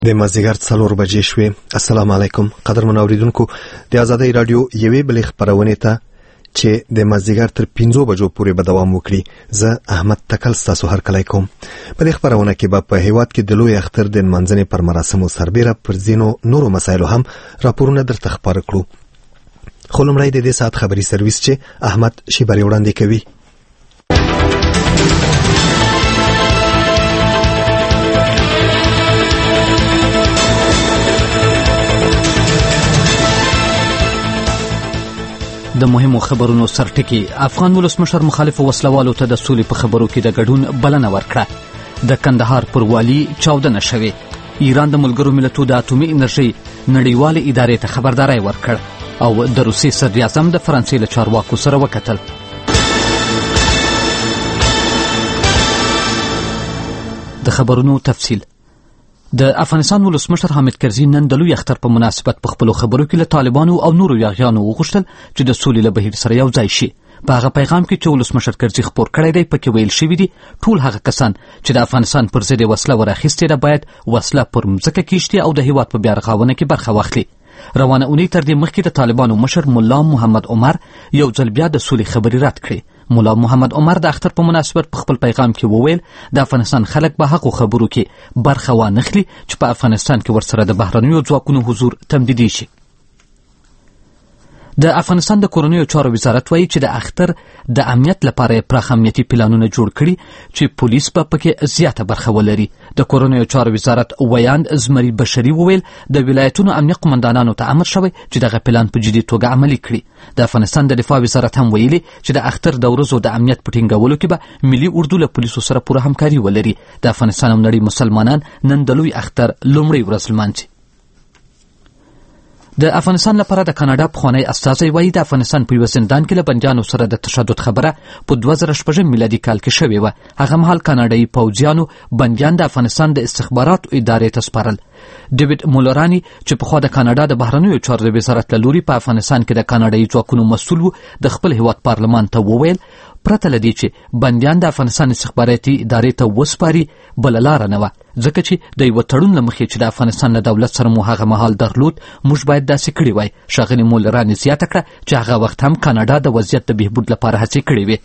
د مازدیګر 4 بجې شوې. السلام علیکم قدرمن اوریدونکو، د آزادۍ رادیو یوې بلې خبرونه ته چې د مازدیګر تر 5 بجو پورې به دوام وکړي. زه احمد تکل تاسو هر کله کوم. په دې خبرونه کې به په هیواد کې د لوی اختر د منځنۍ پر مراسمو سربېره پر ځینو نورو مسایلو هم راپورونه درته خبر کړو. خو لومړی د دې ساعت خبري سرویس چې احمد شیبری وړاندې کوي. د مهمو خبرونو سرټکی. افغان ولسمشر مخالفو وسلوالو ته د سولې په خبرو کې د ګډون بلنه ورکړه. د کندهار پر والي چاودنه شوې. ایران د ملګرو ملتونو د اټومي انرژي نړیوالې ادارې ته خبرداری ورکړ او د روسیې صدر اعظم د فرانسې له چارواکو سره وکتل. د خبرونو تفصیل. د افغانستان ولسمشر حامد کرزي نن د لوی اختر په مناسبت په خپلو خبرو کې له طالبانو او نورو یاغیانو وغوښتل چې د سولې له بهیر سره یو ځای شي. په هغه پیغام کې چې ولسمشر کرزي خپور کړی دی پکې ویل شوي دي ټول هغه کسان چې د افغانستان پر ضد وسله ور اخیستې ده باید وسله پر مځکه کېږدي او د هیواد په بیا رغونه کې برخه واخلي. روانه اونۍ تر دې مخکې د طالبانو مشر ملا محمد عمر یو ځل بیا د سولې خبرې رد کړې. ملا محمد عمر د اختر په مناسبت په خپل پیغام کې وویل د افغانستان خلک به هغو خبرو کې برخه وانخلي چې په افغانستان کې ورسره د بهرنیو ځواکونو حضور تمدیدي شي. د افغانستان د کورنیو چارو وزارت وایي چې د اختر د امنیت لپاره پراخ امنیتي پلانونه جوړ کړي چې پولیس به پکې زیاته برخه ولري. د کورنیو چارو وزارت ویاند زمري بشري وویل د ولایتونو امنیه قومندانانو ته امر شوی چې دغه پلان په جدي توګه عملي کړي. د افغانستان د دفاع وزارت هم ویلي چې د اختر د ورځو د امنیت په ټینګولو کې به ملي اردو له پولیسو سره پوره همکاري ولري. د افغانستان او نړۍ مسلمانان نن د لوی اختر لومړۍ ورځ لمانځي. د افغانستان لپاره د کاناډا پخوانی استازی وایي د افغانستان په یو زندان کې له بندیانو سره د تشدد خبره په 2006 میلادي کال کې شوې وه. هغه مهال کاناډایي پوځیانو بندیان د افغانستان د استخباراتو ادارې ته سپارل. ډیوډ مولرانی چې پخوا د کاناډا د بهرنیو چارو د وزارت له لوري په افغانستان کې د کاناډایي ځواکونو مسؤل و د خپل هیواد پارلمان ته وویل پرته له دې چې بندیان د افغانستان استخباراتي ادارې ته وسپاري بله لاره نه وه، ځکه چې د یوه تړون له مخې چې د افغانستان له دولت سره مو هغه مهال درلود موږ باید داسې کړي وای. ښاغلي مولراني زیاته کړه چې هغه وخت هم کاناډا د وضعیت د بهبود لپاره هڅې کړې وې.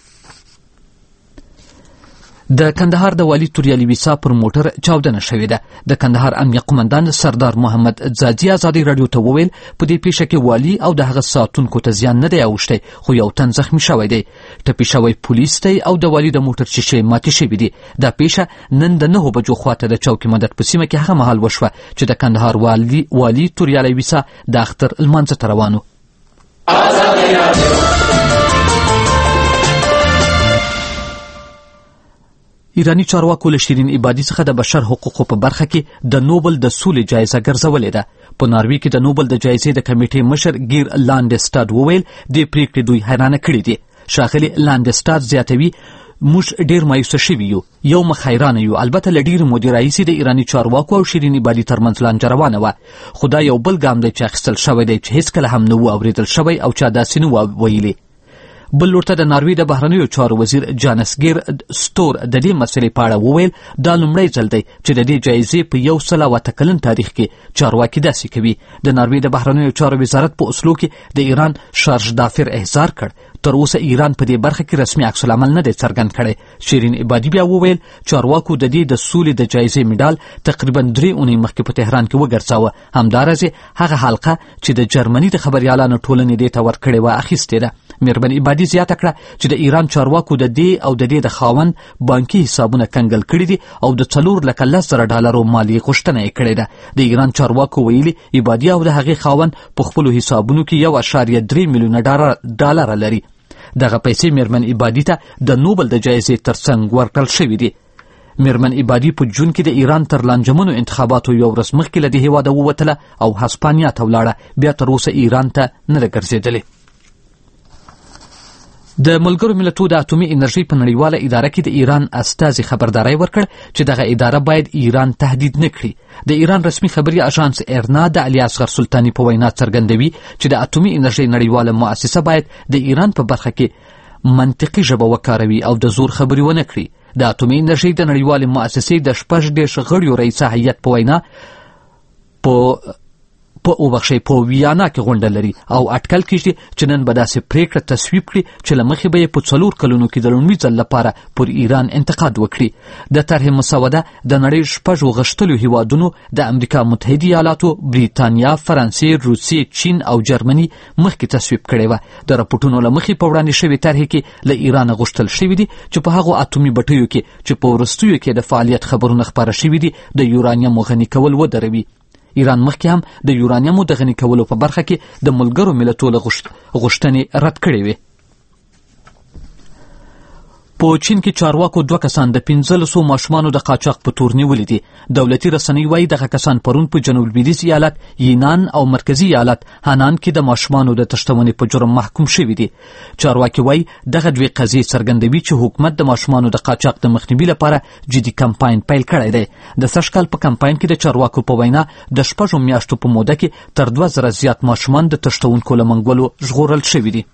د کندهار د والي توریالي ویسا پر موټر چاودنه شوې ده. د کندهار امنیه قومندان سردار محمد زادي آزادۍ رادیو ته وویل په دې پیښه کې والي او د هغه ساتونکو ته زیان نه دی اوښتی خو یو تن زخمی شوی دی. ټپي شوی پولیس دی او د والي د موټر شیشې ماتې شوې دي. دا پیښه نن د 9 بجو خواته د چوکي مدد په سیمه کې هغه مهال وشوه چې د کندهار والي توریالي ویسا د اختر لمانځه ته روان و. ایرانی چارواکو له شیرین عبادي څخه د بشر حقوقو په برخه کې د نوبل د سولې جایزه ګرځولې ده. په ناروې کې د نوبل د جایزې د کمیټې مشر گیر لاندستاد وویل دې پریکړې دوی حیرانه کړي دي. ښاغلي لاندستاد زیاتوي موږ ډیر مایوسه شوي یو مخ حیرانه یو. البته له ډیرې مودې راهیسې د ایرانی چارواکو او شیرین عبادي ترمنځ لانجه روانه وه، خو دا یو بل ګام دی چې اخیستل شوی دی چې هیڅکله هم نه و اورېدل شوی او چا داسې نه و ویلي. بل لورته د ناروې د بهرنیو چارو وزیر جانس ګیر ستور د دې مسلې په اړه وویل دا لومړی ځل دی چې د دې جایزې په 108 کلن تاریخ کې چارواکي داسې کوي. د ناروې د بهرنیو چارو وزارت په اسلو کې د ایران شارژ دافر احضار کړ. تر اوسه ایران په دې برخه کې رسمي عکس العمل نه دی څرګند کړی. شیرین عبادي بیا وویل چارواکو د دې د سولې د جایزې میډال تقریبا 3 اونۍ مخکې په تهران کې وګرځاوه. همدارسې هغه حلقه چې د جرمني د خبریالانو ټولنې دې ته ورکړې وه اخیستې ده. میرمن عبادي زیاته کړه چې د ایران چارواکو د دې او د دې د خاوند بانکي حسابونه کنګل کړي دي او د $4,10,000 مالیې غوښتنه یې کړې ده. د ایران چارواکو ویلي عبادي او د هغې خاوند په خپلو حسابونو کې $1.3 میلیونه لري. دغه پیسې میرمن عبادي ته د نوبل د جایزې ترڅنګ ورکړل شوي دي. میرمن عبادي په جون کې د ایران تر لانجمنو انتخاباتو یو ورځ مخکې له دې هیواده ووتله او هسپانیا ته ولاړه، بیا تر اوسه ایران ته نه ده ګرځېدلې. د ملګرو ملتونو د اټومي انرژي په نړیواله اداره کې د ایران استازي خبرداری ورکړ چې دغه اداره باید ایران تهدید نه کړي. د ایران رسمي خبري اژانس ایرنا د علي اصغر سلطاني په وینا څرګندوي چې د اټومي انرژي نړیواله مؤسسه باید د ایران په برخه کې منطقي ژبه وکاروي او د زور خبري ونه کړي. د اټومي انرژۍ د نړیوالې مؤسسې د 16 غړیو رئیسه هیئت په وینا په ویانا کې غونډه لري او اټکل کیږي چې نن به داسې پریکړه تصویب کړي چې له مخې به یې په 4 کلونو کې د لومړي ځل لپاره پر ایران انتقاد وکړي. د طرحې مسوده د نړۍ 6 غښتلو هیوادونو د امریکا متحده ایالاتو، بریتانیا، فرانسې، روسیې، چین او جرمني مخکې تصویب کړې وه. د راپورټونو له مخې په وړاندې شوې طرحې کې له ایران غوښتل شوي دي چې په هغو اټومي بټیو کې چې په وروستیو کې د فعالیت خبرونه خپاره شوي دي د یورانیم غني کول ودروي. ایران مخکې هم د یورانیمو د غني کولو په برخه کې د ملګرو ملتونو غوښتنې رد کړې وې. په چین کې چارواکو 2 کسان د 1500 ماشومانو د قاچاق په تور نیولي دي. دولتي رسنۍ وایي دغه کسان پرون په جنوب لویدیځ ایالت یینان او مرکزی ایالت هانان کې د ماشومانو د تښتونې په جرم محکوم شوي دي. چارواکي وایي دغه 2 قضیې څرګندوي چې حکومت د ماشومانو د قاچاق د مخنیوي لپاره جدي کمپاین پیل کړی دی. د سږ کال په کمپاین کې د چارواکو په وینا د 6 میاشتو په موده کې تر 2000 زیات ماشومان د تښتونکو له منګولو ژغورل شوي دي.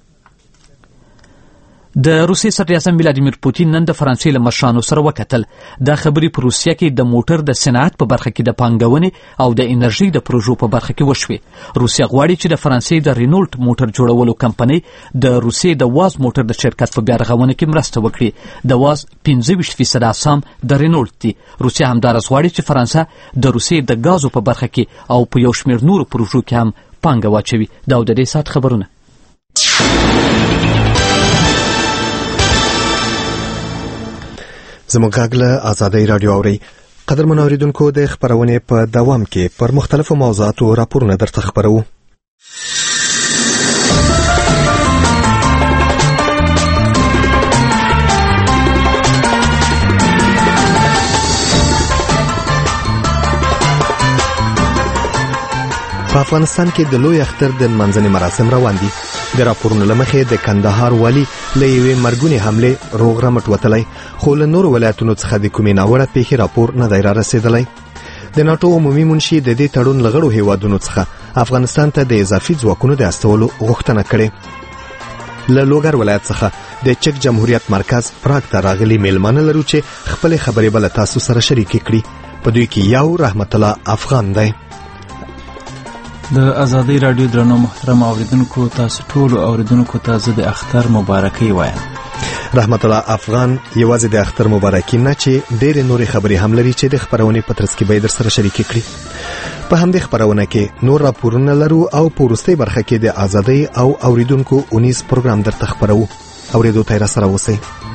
د روسیې صدر اعظم ولادیمیر پوتین نن د فرانسې له مشرانو سره وکتل. دا خبرې په روسیه کې د موټر د صنعت په برخه کې د پانګونې او د انرژۍ د پروژو په برخه کې وشوې. روسیه غواړي چې د فرانسې د رینولټ موټر جوړولو کمپنۍ د روسیې د واز موټر د شرکت په بیا رغونه کې مرسته وکړي. د واز 25% اسام د رینولټ دي. روسیه همدارس غواړي چې فرانسه د روسیې د غازو په برخه کې او په یو شمېر نورو پروژو کې هم پانګه واچوي. دا د دې سات خبرونه. زموږ غږ له آزادۍ رادیو اوري. قدرمن اوریدونکو د خبرونې په دوام کې پر مختلفو موضوعاتو راپورونه درته خبرو. په افغانستان کې د لوی اختر د منځنۍ مراسم روان دي. د راپورونو له مخې د کندهار والي له یوې مرګونې حملې روغ رمټ وتلی، خو له نورو ولایتونو څخه د کومې ناوړه پیښې راپور نه دی را رسېدلی. د ناټو عمومي منشي د دې تړون له غړو هیوادونو څخه افغانستان ته د اضافي ځواکونو د استولو غوښتنه کړې. له لوګر ولایت څخه د چک جمهوریت مرکز پراګ ته راغلي میلمانه لرو چې خپلې خبرې به له تاسو سره شریکې کړي. په دوی کې یو رحمت الله افغان دی. د آزادۍ رادیو درنو محترم اوریدونکو، تاسو ټول اوریدونکو ته زه د اختر مبارکي وایم. رحمت الله افغان یوازې د اختر مبارکي نه چې ډېرې نورې خبرې هم لري چې د خبرونې په ترڅ کې به یې در سره شریکې کړي. په همدې خبرونه کې نور راپورونه لرو او په وروستۍ برخه کې د آزادۍ او اوریدونکو اونیز پروګرام درته خبرو. اوریدو ته یې راسره اوسئ.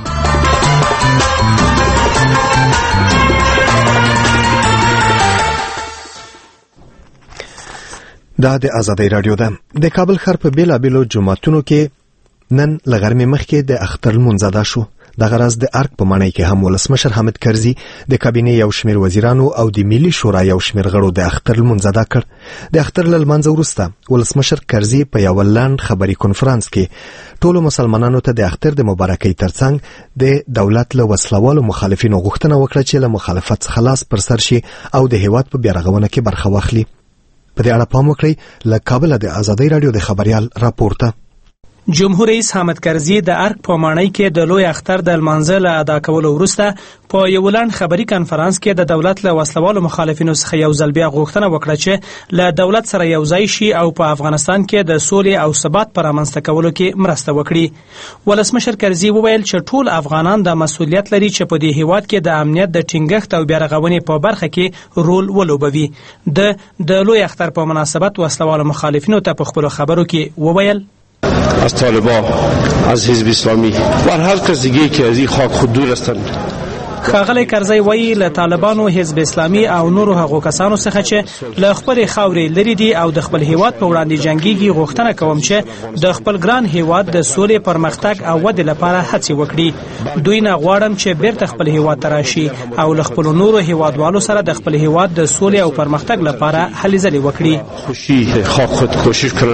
دا د آزادۍ رادیو ده. د کابل ښار په بیلابیلو جوماتونو کې نن له غرمې مخکې د اختر لمونځ ادا شو. دغه راز د ارګ په ماڼۍ کې هم ولسمشر حامد کرزي د کابینې یو شمېر وزیرانو او د ملي شورا یو شمېر غړو د اختر لمونځ ادا کړ. د اختر له لمانځه وروسته ولسمشر کرزي په یو لنډ خبري کنفرانس کې ټولو مسلمانانو ته د اختر د مبارکۍ ترڅنګ د دولت له وسلوالو مخالفینو غوښتنه وکړه چې له مخالفت څخه لاس پر سر شي او د هیواد په بیا رغونه کې برخه واخلي. په دې اړه پام وکړئ. له کابل د آزادۍ رادیو د خبريال راپورته. جمهور رئیس حامد کرزي د ارګ په ماڼۍ کې د لوی اختر د لمانځه له ادا کولو وروسته په یو لنډ خبري کنفرانس کې د دولت له وسلوالو مخالفینو څخه یو ځل بیا غوښتنه وکړه چې له دولت سره یو ځای شي او په افغانستان کې د سولې او ثبات پر رامنځته کولو کې مرسته وکړي. ولسمشر کرزي وویل چې ټول افغانان د مسؤلیت لري چې په دې هیواد کې د امنیت د ټینګښت او بیا رغونې په برخه کې رول ولوبوي. د لوی اختر په مناسبت وسلوالو مخالفینو ته په خپل خبرو کې وویل: از طالبان، از حزب اسلامی و هر کس دیگه که از این خاک خود دور هستند. ښاغلی کرزي وایي له طالبانو، حزب اسلامي او نورو هغو کسانو څخه چې له خپلې خاورې لرې دي او د خپل هیواد په وړاندې جنګیږي، غوښتنه کوم چې د خپل ګران هیواد د سولې، پرمختګ او ودې لپاره هڅې وکړي. دوی نه غواړم چې بیرته خپل هیواد ته راشي او له خپلو نورو هیوادوالو سره د خپل هیواد د سولې او پرمختګ لپاره هلې ځلې وکړي.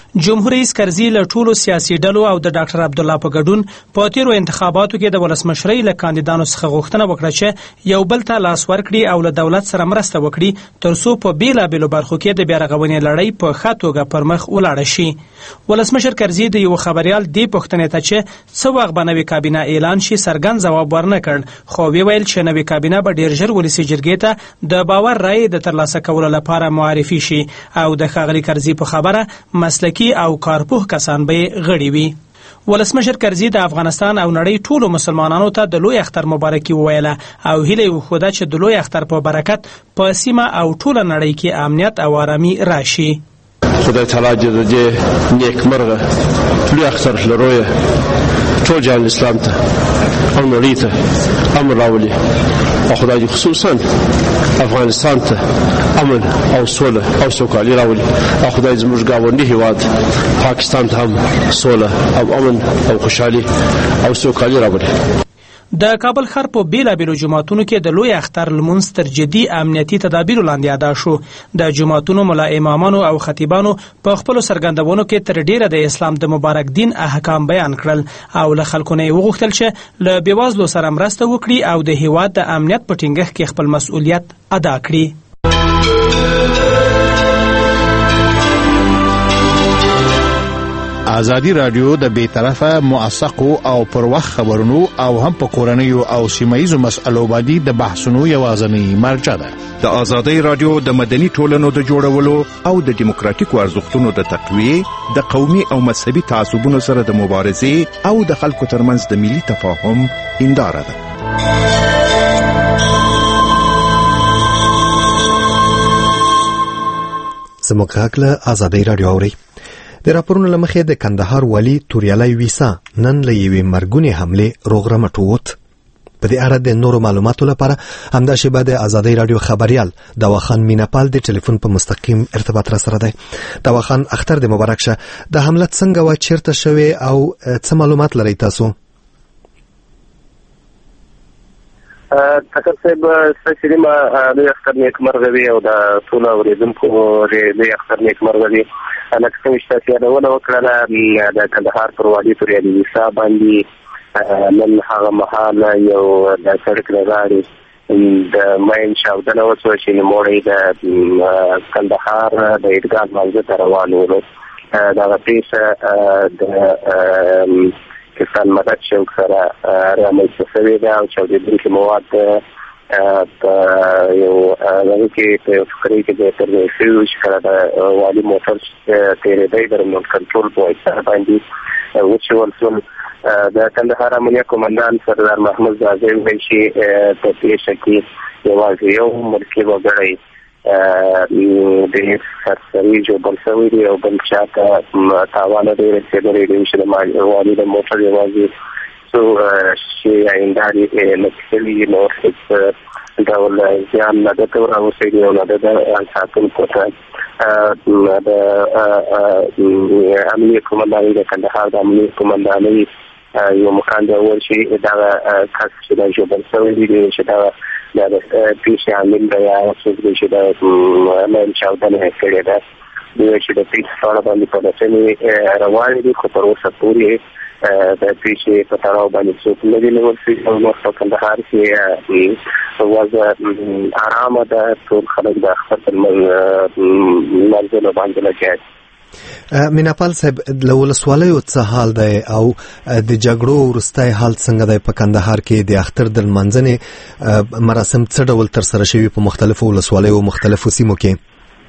جمهور رئیس کرزي له ټولو سیاسي ډلو او د ډاکټر عبدالله په ګډون په تیرو انتخاباتو کې د ولسمشرۍ له کاندیدانو څخه غوښتنه وکړه چې یو بل ته لاس ورکړي او له دولت سره مرسته وکړي ترڅو په بیلابیلو برخو کې د بیارغونې لړۍ په ښه توګه پر مخ ولاړه شي. ولسمشر کرزي د یو خبریال دې پوښتنې ته چې څه وخت به نوې کابینه اعلان شي څرګند ځواب ورنه کړ، خو ویل چې نوې کابینه به ډېر ژر ولسي جرګې ته د باور رایې د ترلاسه کولو لپاره معرفي شي او د ښاغلي کرزي په خبره مسلکي او کارپوه کسان به غړي وي. ولسمشر کرزي د افغانستان او نړۍ ټولو مسلمانانو ته د لوی اختر مبارکي وویله او هیله یې وښوده چې د لوی اختر په برکت په سیمه او ټوله نړۍ کې امنیت او آرامي راشي. خدای تعالی دې د نیکمرغه لوی اختر لروي ټول جهان اسلام ته او نړۍ ته امن راولي او خدای دې خصوصا افغانستان ته امن او سوله او سوکالي راولي او خدای زموږ ګاونډي هیواد پاکستان ته هم سوله او امن او خوشحالي او سوکالي راولي. د کابل ښار په بیلابیلو جوماتونو کې د لوی اختر لمونځ تر جدي امنیتي تدابیرو لاندې ادا شو. د جوماتونو ملا امامانو او خطیبانو په خپلو څرګندونو کې تر ډیره د اسلام د مبارک دین احکام بیان کړل او له خلکو نه یې وغوښتل چې له بېوزلو سره مرسته وکړي او د هیواد د امنیت په ټینګښت کې خپل مسؤلیت ادا کړي. ازادي رادیو د بیطرفه موثقو او پر وخت خبرونو او هم په کورنیو او سیمایي مسألو باندې د بحثونو یوازنی مرجع ده. د ازادي رادیو د مدني ټولنو د جوړولو او د دیموکراتیکو ارزښتونو د تقویه، د قومي او مذهبي تعصبونو سره د مبارزې او د خلکو ترمنځ د ملي تفاهم هنداره ده. زموږ غږ له ازادي رادیو اوري. د راپورونو له مخې د کندهار والي توریالی ویسا نن له یوې مرګونې حملې روغرمټ ووت. په دې اړه د نورو معلوماتو لپاره همداشبه د ازادي رادیو خبريال دواخان میناپال د ټلیفون په مستقیم ارتباط را سره دی. دواخان اختر د مبارک شه. د حمله څنګه و چیرته شوی او څه معلومات لرئ تاسو؟ تکر صاحب سپیشلی ما د اختر نیکمرغه او د ټول اوریدونکو د اختر نیکمرغه لکه څنګه چې تاسو یادونه وکړه د کندهار پر والي توریالی ویسا باندې نن هغه مهال یو د سړک لارې د ماین چاودنه وشوه چې نوموړی د کندهار د عیدګاه لمانځه ته روان وو. دغه پیښه د کسان مدد شوق سره رامنځته شوې ده او چاودېدونکي مواد په یو هغه کې په یو فقرې کې د ترمیم شوي چې کله د والي موټر تېرېدی د ریموټ کنټرول په واسطه باندې وچول شول. د کندهار امنیه قومندان سردار محمود زاځی ویل چې په پیښه کې یوازې یو ملکي وګړی د سرسري جوړ شوی دی او بل چاته تاوان دی رسېدلی دی چې د والي د موټر یوازې څو شي هندارې نکسلي نور هېڅ ډول زیان نه ده راوسېږي او نه ده د ساتونکو ته د امنیه قومندانۍ د کندهار د امنیه قومندانۍ یو مقام دی وویل چې دغه کس چې دا ژوبل شوی دی چې دغه د پیښې عامل دی یا څوک دی چې د ماین چاودنه یې کړې ده. دوی چې د پیښې په اړه باندې پلټنې روانې دي خو تر اوسه پورې د پیښې په تړاو باندې څوک نه دي نیول شوي او نور په کندهار کې وضع ارامه ده. ټول خلک د اختر په لمانځلو باندې لګیا دي. میناپال صاحب له ولسوالیو څه حال دی او د جګړو وروستی حال څنګه دی په کندهار کې؟ د اختر د لمانځنې مراسم څه ډول ترسره شوي په مختلفو ولسوالیو او مختلفو سیمو کې؟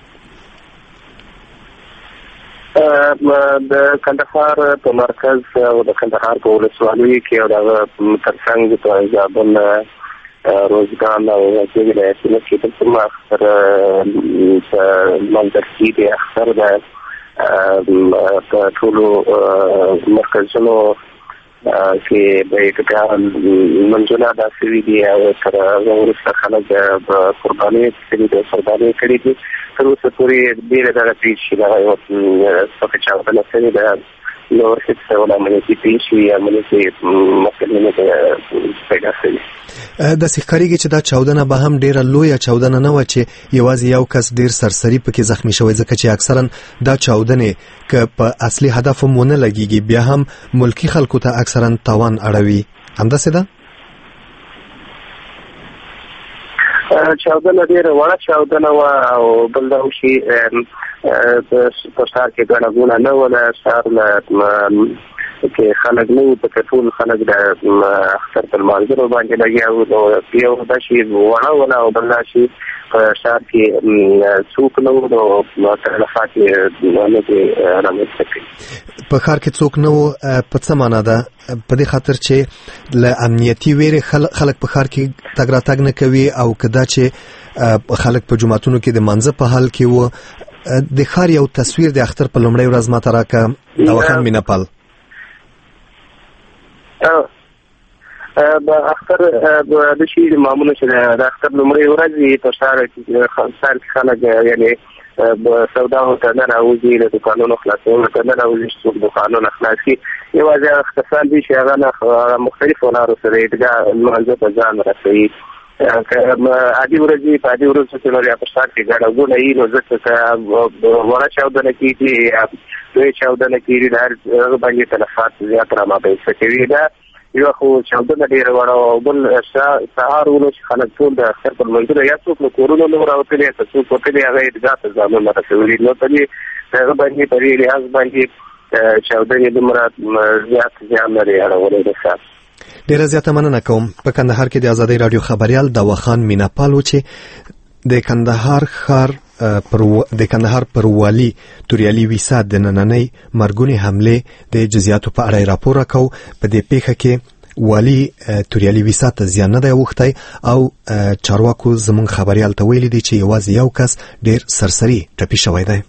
د کندهار په مرکز او د کندهار په ولسوالیو کې او دغه ترڅنګ په زابل روزګان او ځینې ولایتونو کې د کوم اختر لمانځل کېږي. اختر د په ټولو مرکزونو کې د عیدګاه لمانځونه ادا شوي دي او تر هغه وروسته خلک قربانۍ کړي دي. تر اوسه پورې ډېره دغه پیښې دغه یو څه چاودنه شوې ده نو هیڅ ډول عملیاتي پیښې یا عملیاتي مسلې نه پیدا شوي. د ښکاریږي چې دا چاودنه به هم ډیره لویه چاودنه نه و چې یوازې یو کس ډیر سرسری پکې زخمی شوی، ځکه چې اکثرا دا چاودنې که په اصلي هدف هم ونه لګیږي بیا هم ملکی خلکو ته اکثرا تاوان اړوي. همداسې ده؟ چاودنه ډیره وړه چاودنه وه او بل دا شي په ښار کې ګڼه ګوڼه نه وه، ښار کې خلک نه وو، پکې ټول خلک د اختر په لمانځلو باندې لګیا وو. نو یو دا شي وړه وه او بل دا شي په ښار کې څوک نه وو، نو تلفات یې نه دي رامنځته کړي. په ښار کې څوک نه وو په څه معنا ده؟ په دې خاطر چې له امنیتي ویرې خلک په ښار کې تګ راتګ نه کوي، او کدا چې خلک په جماعتونو کې د مانځه په حال کې وو. د ښار یو تصویر د اختر په لومړۍ ورځ ماته راکړه دواخان میناپال. د اختر د شي معمولا چې د اختر لومړۍ ورځ په ښار کې خلک یعنی سودا ته نه راوځي، د دوکانونو خلاصولو ته نه راوځي، څوک دوکانونه خلاص کړي. یوازې اختصار دي چې هغه مختلفو لارو سره عیدګاه لمانځه ته ځان رسوي. عادي ورځې په عادي ورځو کې نو په ښار کې ګڼه ګوڼه وي، نو ځکه که وړه چاودنه کېږي یا لویه چاودنه کېږي د هغه باندې تلفات زیات رامنځته کوي. دا یو خو چاودنه ډېره وړه او بل سهار ولو چې خلک ټول د اختر په لمانځلو یا څوک له کورونو نه راوتلي که څوک وتلي هغه عیدګاه ته ځانونه رسولي. نو په دې هغه باندې په دې لحاظ باندې چاودنې دومره زیات زیان لري اړولی د ښار. ډیره زیاته مننه کوم. په کندهار کې د آزادۍ راډیو خبریال دواخان میناپال و چې د کندهار پر والي توریالي ویسا د نننۍ مرګونې حملې د جزئیاتو په اړه راپور راکاو. په دې پیښه کې والي توریالي ویسا ته زیان نه دی اوښتی او چارواکو زموږ خبریال ته ویلي دي چې یوازې یو کس ډیر سرسری ټپي شوی دی.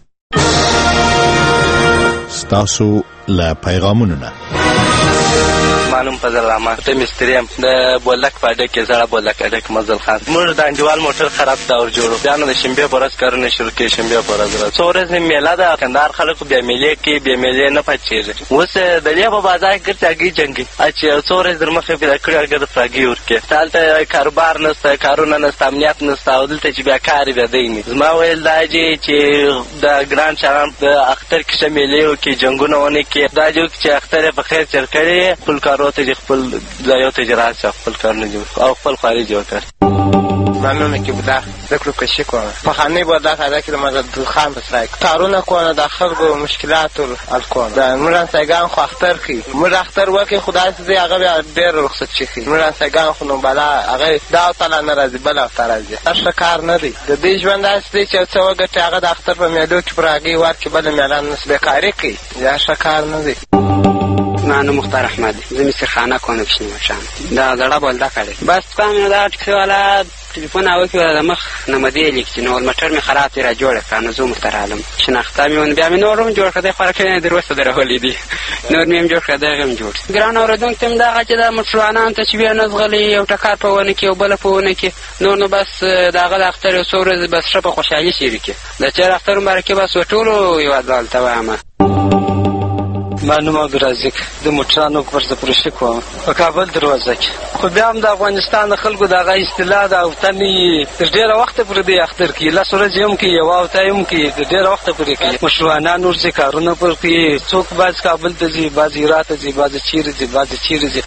ستاسو له پیغامونو نه معلوم فضل رحمان ته مستری هم د بولک پاډه کې زړه بولک اډه کې مزل خان موږ د انډیوال موټر خراب دا ور جوړو بیا نو د شنبه پرز کارونه شروع کې شنبه پرز را څورز میله دا کندهار خلکو بیا میلې کې بیا میلې نه پچیږي اوس د دې په بازار کې ګرځي جنگي اچي څورز در مخه په کړه ګر فراګي ورکه تالته کاروبار نسته کارونه نسته امنیت نسته او دلته چې بیا کار به دیني زما ویل دا چې د ګران شرم د اختر کې شمیلې او کې جنگونه ونه کې دا چې اختر په خیر چر کړي خپل کارو ته خپل ځایو ته جرات خپل کارونه جوړ او خپل خارج جوړ کړ ممنون که بوده ذکر کشی کنه فخانه بوده خدا که مزد خام بسرای کارونه کنه داخل گو مشکلات حل کنه مران سیگان خو اختر کی مر اختر وکی خدای سزی هغه ډیر رخصت شي مران سیگان خو نو بلا هغه دا تعالی ناراضي بلا ترازي هر کار نه دی د دې ژوند اصلي چې څو وګټه هغه د اختر په میادو کې پراګي ورکه بل میلان نسبه کاری کی یا شکار نه دی. مانو مختار احمد زمي سخانه کونکشن مشان دا زړه بولدا کړي بس قانون دا ټکي والا ټلیفون او کې د مخ نمدې لیکي نو موټر می خراب را جوړ کړ نو زه مختار عالم شناخته مې بیا مې نورم جوړ کړی خو راکې دروسته درولې دي نور مې جوړ کړی غم جوړ ګران اوردون تم دا چې د مشروعانان ته چې بیا نزغلي یو ټکار په ونه کې او بل په ونه کې نو بس داغه د اختر یو سورز بس شپه خوشحالي شریکه د چر اختر مبارکي بس ټولو یو ځل ته وایم. مانو عبدالرزاق د موټرانو پر زپرشي کوم په کابل دروازه کې خو بیا هم د افغانستان خلکو دغه اصطلاح د اوتنی ډېر وخت پر دې اختر کې لا سورج هم کې یو او تایم کې ډېر وخت پر کې مشروعانه نور څه کارونه پر کې څوک باز کابل ته ځي باز هرات ته ځي باز چیرې ځي.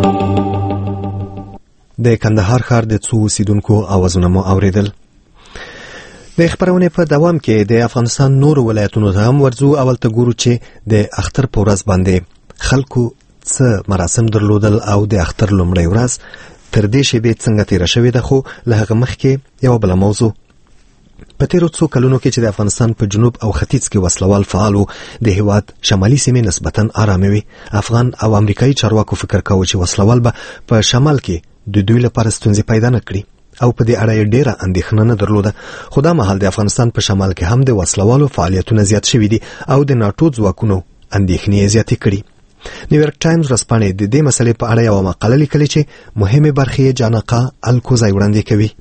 د کندهار ښار د څو اوسیدونکو اوازونه مو اوریدل. د خبرونه په دوام کې د افغانستان نور ولایتونو ته هم ورځو. اول ته ګورو چې د اختر په ورځ باندې خلکو څه مراسم درلودل او د اختر لومړۍ ورځ تر دې شیبې څنګه تیر شوې ده. خو له هغه مخکې یو بل موضوع په تیرو څو کلونو کې چې د افغانستان په جنوب او ختیځ کې وسلوال فعالو د هیواد شمالي سیمې نسبتاً آرامې وي. افغان او امریکایي چارواکو فکر کاوه چې وسلوال به په شمال کې د دوی لپاره ستونزې پیدا نه کړي او په دې اړه ډیره اندېښنه نه درلوده. خو دا مهال د افغانستان په شمال کې هم د وسلوالو فعالیتونه زیات شوي دي او د ناټو ځواکونو اندېښنې زیاتې کړي. نیویارک ټایمز ورځپاڼې د دې مسلې په اړه یو مقاله لیکلې چې مهمه برخه یې جانقه الکوزای وړاندې کوي.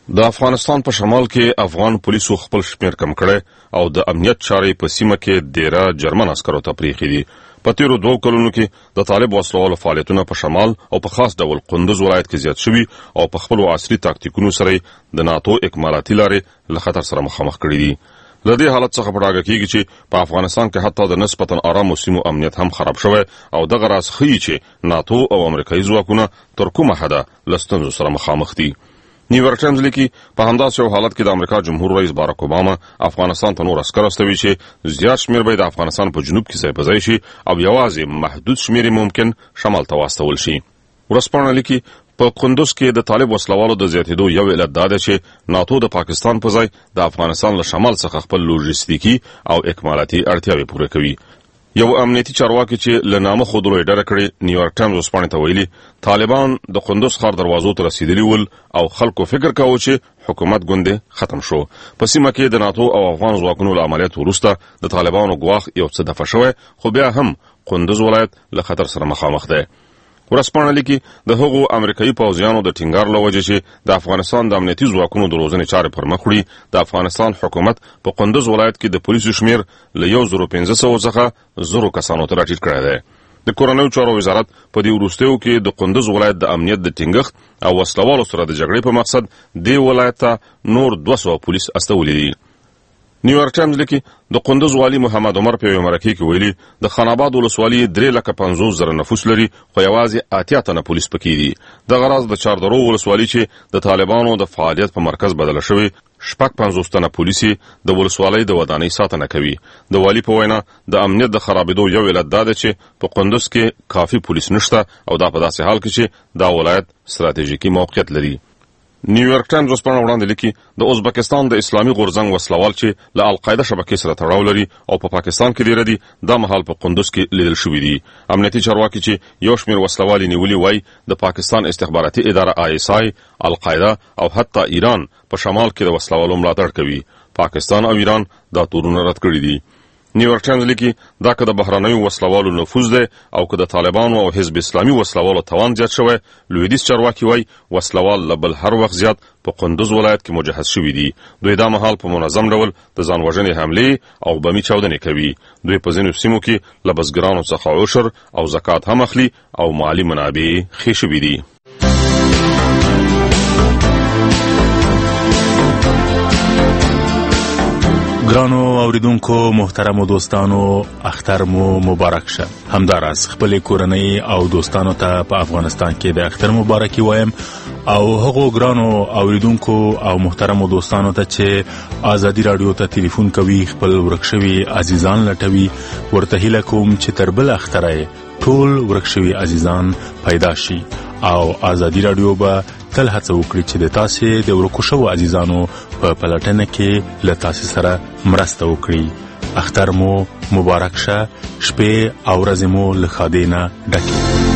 د افغانستان په شمال کې افغان پولیسو خپل شمیر کم کړی او د امنیت چارې په سیمه کې ډیره جرمن عسکرو ته پریښي دي. په تیرو 2 کلونو کې د طالب وسلوالو فعالیتونه په شمال او په خاص ډول قندوز ولایت کې زیات شوي او په خپل عصري تاکتیکونو سره د ناتو اکمالاتي لارې له خطر سره مخامخ کړي دي. له دې حالت څخه په ډاګه کېږي چې په افغانستان کې حتی د نسبتا آرامو سیمو امنیت هم خراب شوی او دغه راز ښیي چې ناتو او امریکایي ځواکونه تر کومه حده له ستونزو سره مخامخ دي. نیویارک ټایمز لیکي په همداسې یو حالت کې د امریکا جمهور رئیس باراک اوباما افغانستان ته نور عسکر استوي چې زیات شمیر به د افغانستان په جنوب کې ځای په ځای شي او یوازې محدود شمیر ممکن شمال ته واستول شي. ورځپاڼه لیکي په قندوز کې د طالب وسلوالو د زیاتېدو یو علت دا ده چې ناتو د پاکستان په ځای د افغانستان له شمال څخه خپل لوژستیکي او اکمالاتي اړتیاوې پوره کوي. یو امنیتي چارواکي چې له نامه ښودلو یې ډډه کړې نیویارک ټایمز ورځپاڼې ته ویلي طالبان د قندوز ښار دروازو ته رسېدلي ول او خلکو فکر کاوه چې حکومت ګوندې ختم شو. په سیمه کې د ناتو او افغان ځواکونو له عملیاتو وروسته د طالبانو ګواښ یو څه دفع شوی خو بیا هم قندوز ولایت له خطر سره مخامخ دی. ورځپاڼه لیکي د هغو امریکایي پوځیانو د ټینګار له وجې چې د افغانستان د امنیتي ځواکونو د روزنې چارې پر مخ وړي د افغانستان حکومت په قندوز ولایت کې د پولیسو شمیر له 1500 څخه 1000 کسانو ته راټیټ کړی دی. د کورنیو چارو وزارت په دې وروستیو کې د قندوز ولایت د امنیت د ټینګښت او وسلوالو سره د جګړې په مقصد دې ولایت ته نور 200 پولیس استولي دي. نیویارک ټایمز لیکي د قندوز والی محمد عمر په یو مرکه کې ویلي د خاناباد ولسوالي 350,000 نفوس لري خو یوازې 80 تنه پولیس پکې دي. د غراض د چاردرو ولسوالي چې د طالبانو د فعالیت په مرکز بدل شوی 50 تنه پولیس د ولسوالۍ د ودانۍ ساتنه کوي. د والی په وینا د امنیت د خرابېدو یو علت دا ده چې په قندوز کې کافي پولیس نشته او دا په داسې حال کې چې دا ولایت ستراتیژیکي موقعیت لري. نیویارک ټایمز ورځپاڼه وړاندې لیکي د ازبکستان د اسلامي غورځنګ وسلوال چې له القاعده شبکې سره تړاو لري او په پاکستان کې ډیره دي دا مهال په قندوز کې لیدل شوي دي. امنیتي چارواکي چې یو شمیر وسلوال نیولي وای د پاکستان استخباراتي اداره ISI، القاعده او حتی ایران په شمال کې د وسلوالو ملاتړ کوي. پاکستان او ایران دا تورونه رد کړي دي. نیویارک ټایمز لیکي دا که د بهرنیو وسلوالو نفوذ دی او که د طالبانو او حزب اسلامي وسلوالو توان زیات شوی. لویدیځ چارواکي وای وسلوال له بل هر وخت زیات په قندوز ولایت کې مجهز شوي دي. دوی دا مهال په منظم ډول د ځان وژنې حملې او بمي چاودنې کوي. دوی په ځینو سیمو کې له بزګرانو څخه عشر او زکات هم اخلي او مالی منابع ښې شوي دي. ګرانو اوریدونکو محترمو دوستانو اختر مو مبارک شه. همداراز خپل کورنۍ او دوستانو ته په افغانستان کې د اختر مبارکي وایم او هغو ګرانو اوریدونکو او محترمو دوستانو ته چې ازادي رادیو ته ټلیفون کوي خپل ورکشوي عزیزان لټوي ورته هیله کوم چې تر بل اختره ټول ورکشوي عزیزان پیدا شي او ازادي رادیو به تل هڅه وکړي چې د تاسې د ورکو شوو عزیزانو په پلټنه کې له تاسې سره مرسته وکړي. اختر مو مبارک شه. شپې او ورځې مو له ښادۍ نه ډکې.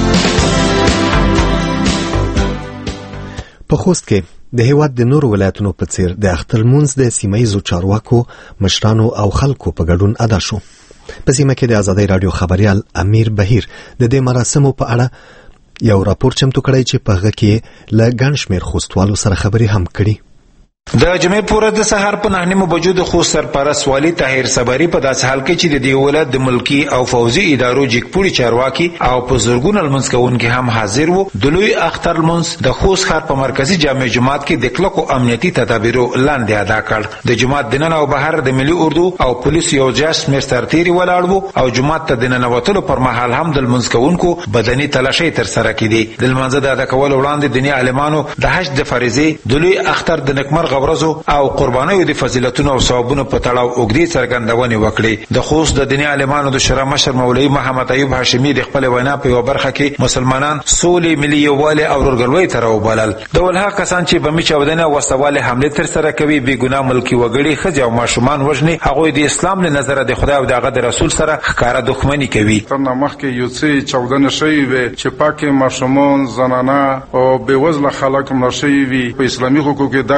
په خوست کې د هیواد د نورو ولایتونو په څیر د اختر لمونځ د سیمه ییزو چارواکو مشرانو او خلکو په ګډون ادا شو. په سیمه کې د ازادۍ رادیو خبريال امیر بهیر د دې مراسمو په اړه یو راپور چمتو کړی چې په هغه کې له ګڼ شمېر خوستوالو سره خبرې هم کړي. د جمعې پوره د سهار په 9 بجو د خوست سرپرست والي طاهر صبري په داسې حال کې چې د دې ولایت د ملکی او فوزي ادارو جګپوري چارواکي او په زورګون المنځ کوونکي هم حاضر وو. د لوی اختر المنځ د خوست ښار په مرکزی جامع جماعت کې د کلکو امنیتي تدابیرو لاندې ادا کړ. د جماعت دننه او بهر د ملي اردو او پولیس یو جاش مرسترتيري ولاړ وو او جماعت ته دننه وتلو پر مهال هم د المنځ کوونکو بدني تلاشي تر سره کړي. د المنځ د ادا کول وړاندې دني عالمانو د حج د فریضې د لوی اختر د نکمر غورزو او قربانیو د فضیلتونو او ثوابونو په تړاو اوږدې څرګندونې وکړې. د خوست د دیني عالمانو د شورا مشر مولوي محمد ایوب هاشمي د خپل وینا په یو برخه کې مسلمانان سولې ملي یووالي او ورورګلوۍ ته راوبلل. د ولها کسان چې بمي چاودنه او وسوالې حمله تر سره کوي بې ګناه ملکی وګړي ښځې او ماشومان وژني هغوی د اسلام له نظره د خدای او دغه د رسول سره ښکاره دښمني کوي. تر مخکې یو څه چاودنه شوې وي چې پاکه ماشومان زنانه او بېوزله خلک مړ شوي وي. په اسلامي حقوقو کې دا روانه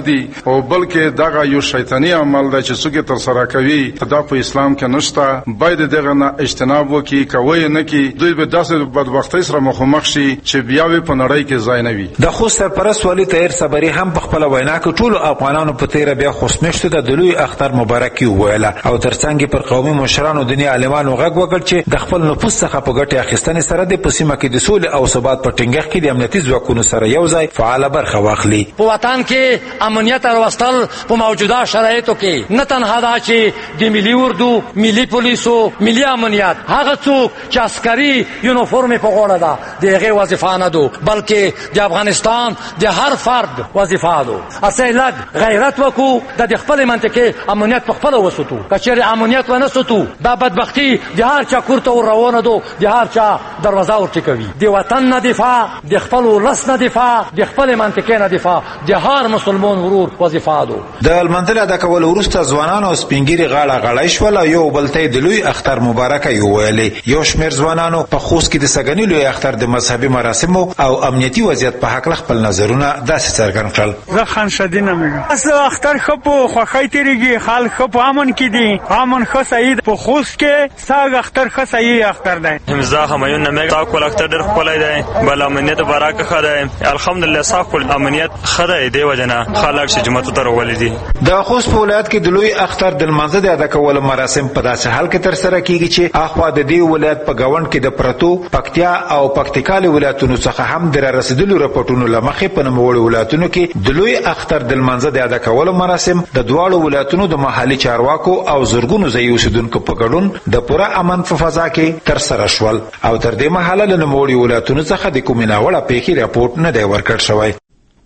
دي او بلکې دغه یو شیطانی عمل دی چې څوک تر سره کوي دا په اسلام کې نشته. باید دغه نه اجتناب وکړي، کوي نه کی دوی به داسې بدبختی سره مخامخ شي چې بیا په نړۍ کې ځای نه وي. د خوست سرپرست والي طاهر صبري هم په خپل وینا کې ټول افغانانو په تیر بیا خوشمشته د لوی اختر مبارکي وویله او ترڅنګ پر قومي مشرانو دنیا عالمانو غږ وکړ چې د خپل نفوس څخه په ګټه اخیستنې سره د پسیمه کې د سولې او ثبات په ټینګښت کې د امنیتي ځواکونو سره یو ځای فعال برخه واخلي. په وطن کې امنیت راوستل په موجوده شرایطو کې نه تنها دا چې د ملي اردو، ملي پولیسو، ملي امنیت هغه څوک چې عسکري یونیفورم په غوړه ده د هغې وظیفه نه ده، بلکې د افغانستان د هر فرد وظیفه ده. اسې لږ غیرت وکړو، د خپلې منطقې امنیت په خپله وساتو. که چېرې امنیت ونه ساتو دا بدبختي د هر چا کور ته ور روانه ده، د هر چا دروازه ورټکوي. د وطن نه دفاع، د خپل ولس نه دفاع، د خپلې منطقې نه دفاع د هر مسلمان ورور وظیفه ده. د لمانځل ادا کولو وروسته ځوانان او سپینګیري غاړه غړی شول او یو بل ته د لوی اختر مبارکي وویلې. یو شمېر ځوانانو په خوست کې د سږني لوی اختر د مذهبي مراسمو او امنیتي وضعیت په حق خپل نظرونه داسې څرګند کړل. زه خان شدین یم. اصل اختر خو په خوښۍ تیریږي، خلک خو په امن کې دي، امن خو صحیح په خوست کې ساګ اختر خو صحیح اختر دی. همزه همایون نمک تا کول اختر ډېر ښکلی دی، بل امنیت برابر ښه دی، الحمدلله صاحب کول امنیت ښه دی. دی وجنه خلک چې جمعتو ته راغلي دي. د خوست په ولایت کې د لوی اختر د لمانځه د ادا کولو مراسم په داسې حال کې ترسره کیږي چې اخوا د دې ولایت په گاوند کې د پرتو پکتیا او پکتیکال ولایتونو څخه هم د رسیدلو راپورټونو لمخې په نوموړي ولایتونو کې د لوی اختر د لمانځه د ادا کولو مراسم د دواړو ولایتونو د محلي چارواکو او زرګونو ځایي اوسیدونکو په ګډون د پوره امن په فضا کې ترسره شول او تر دې مهاله له نوموړي ولایتونو څخه د کومې ناوړه پیښې راپورټ نه دی ورکړ شوی.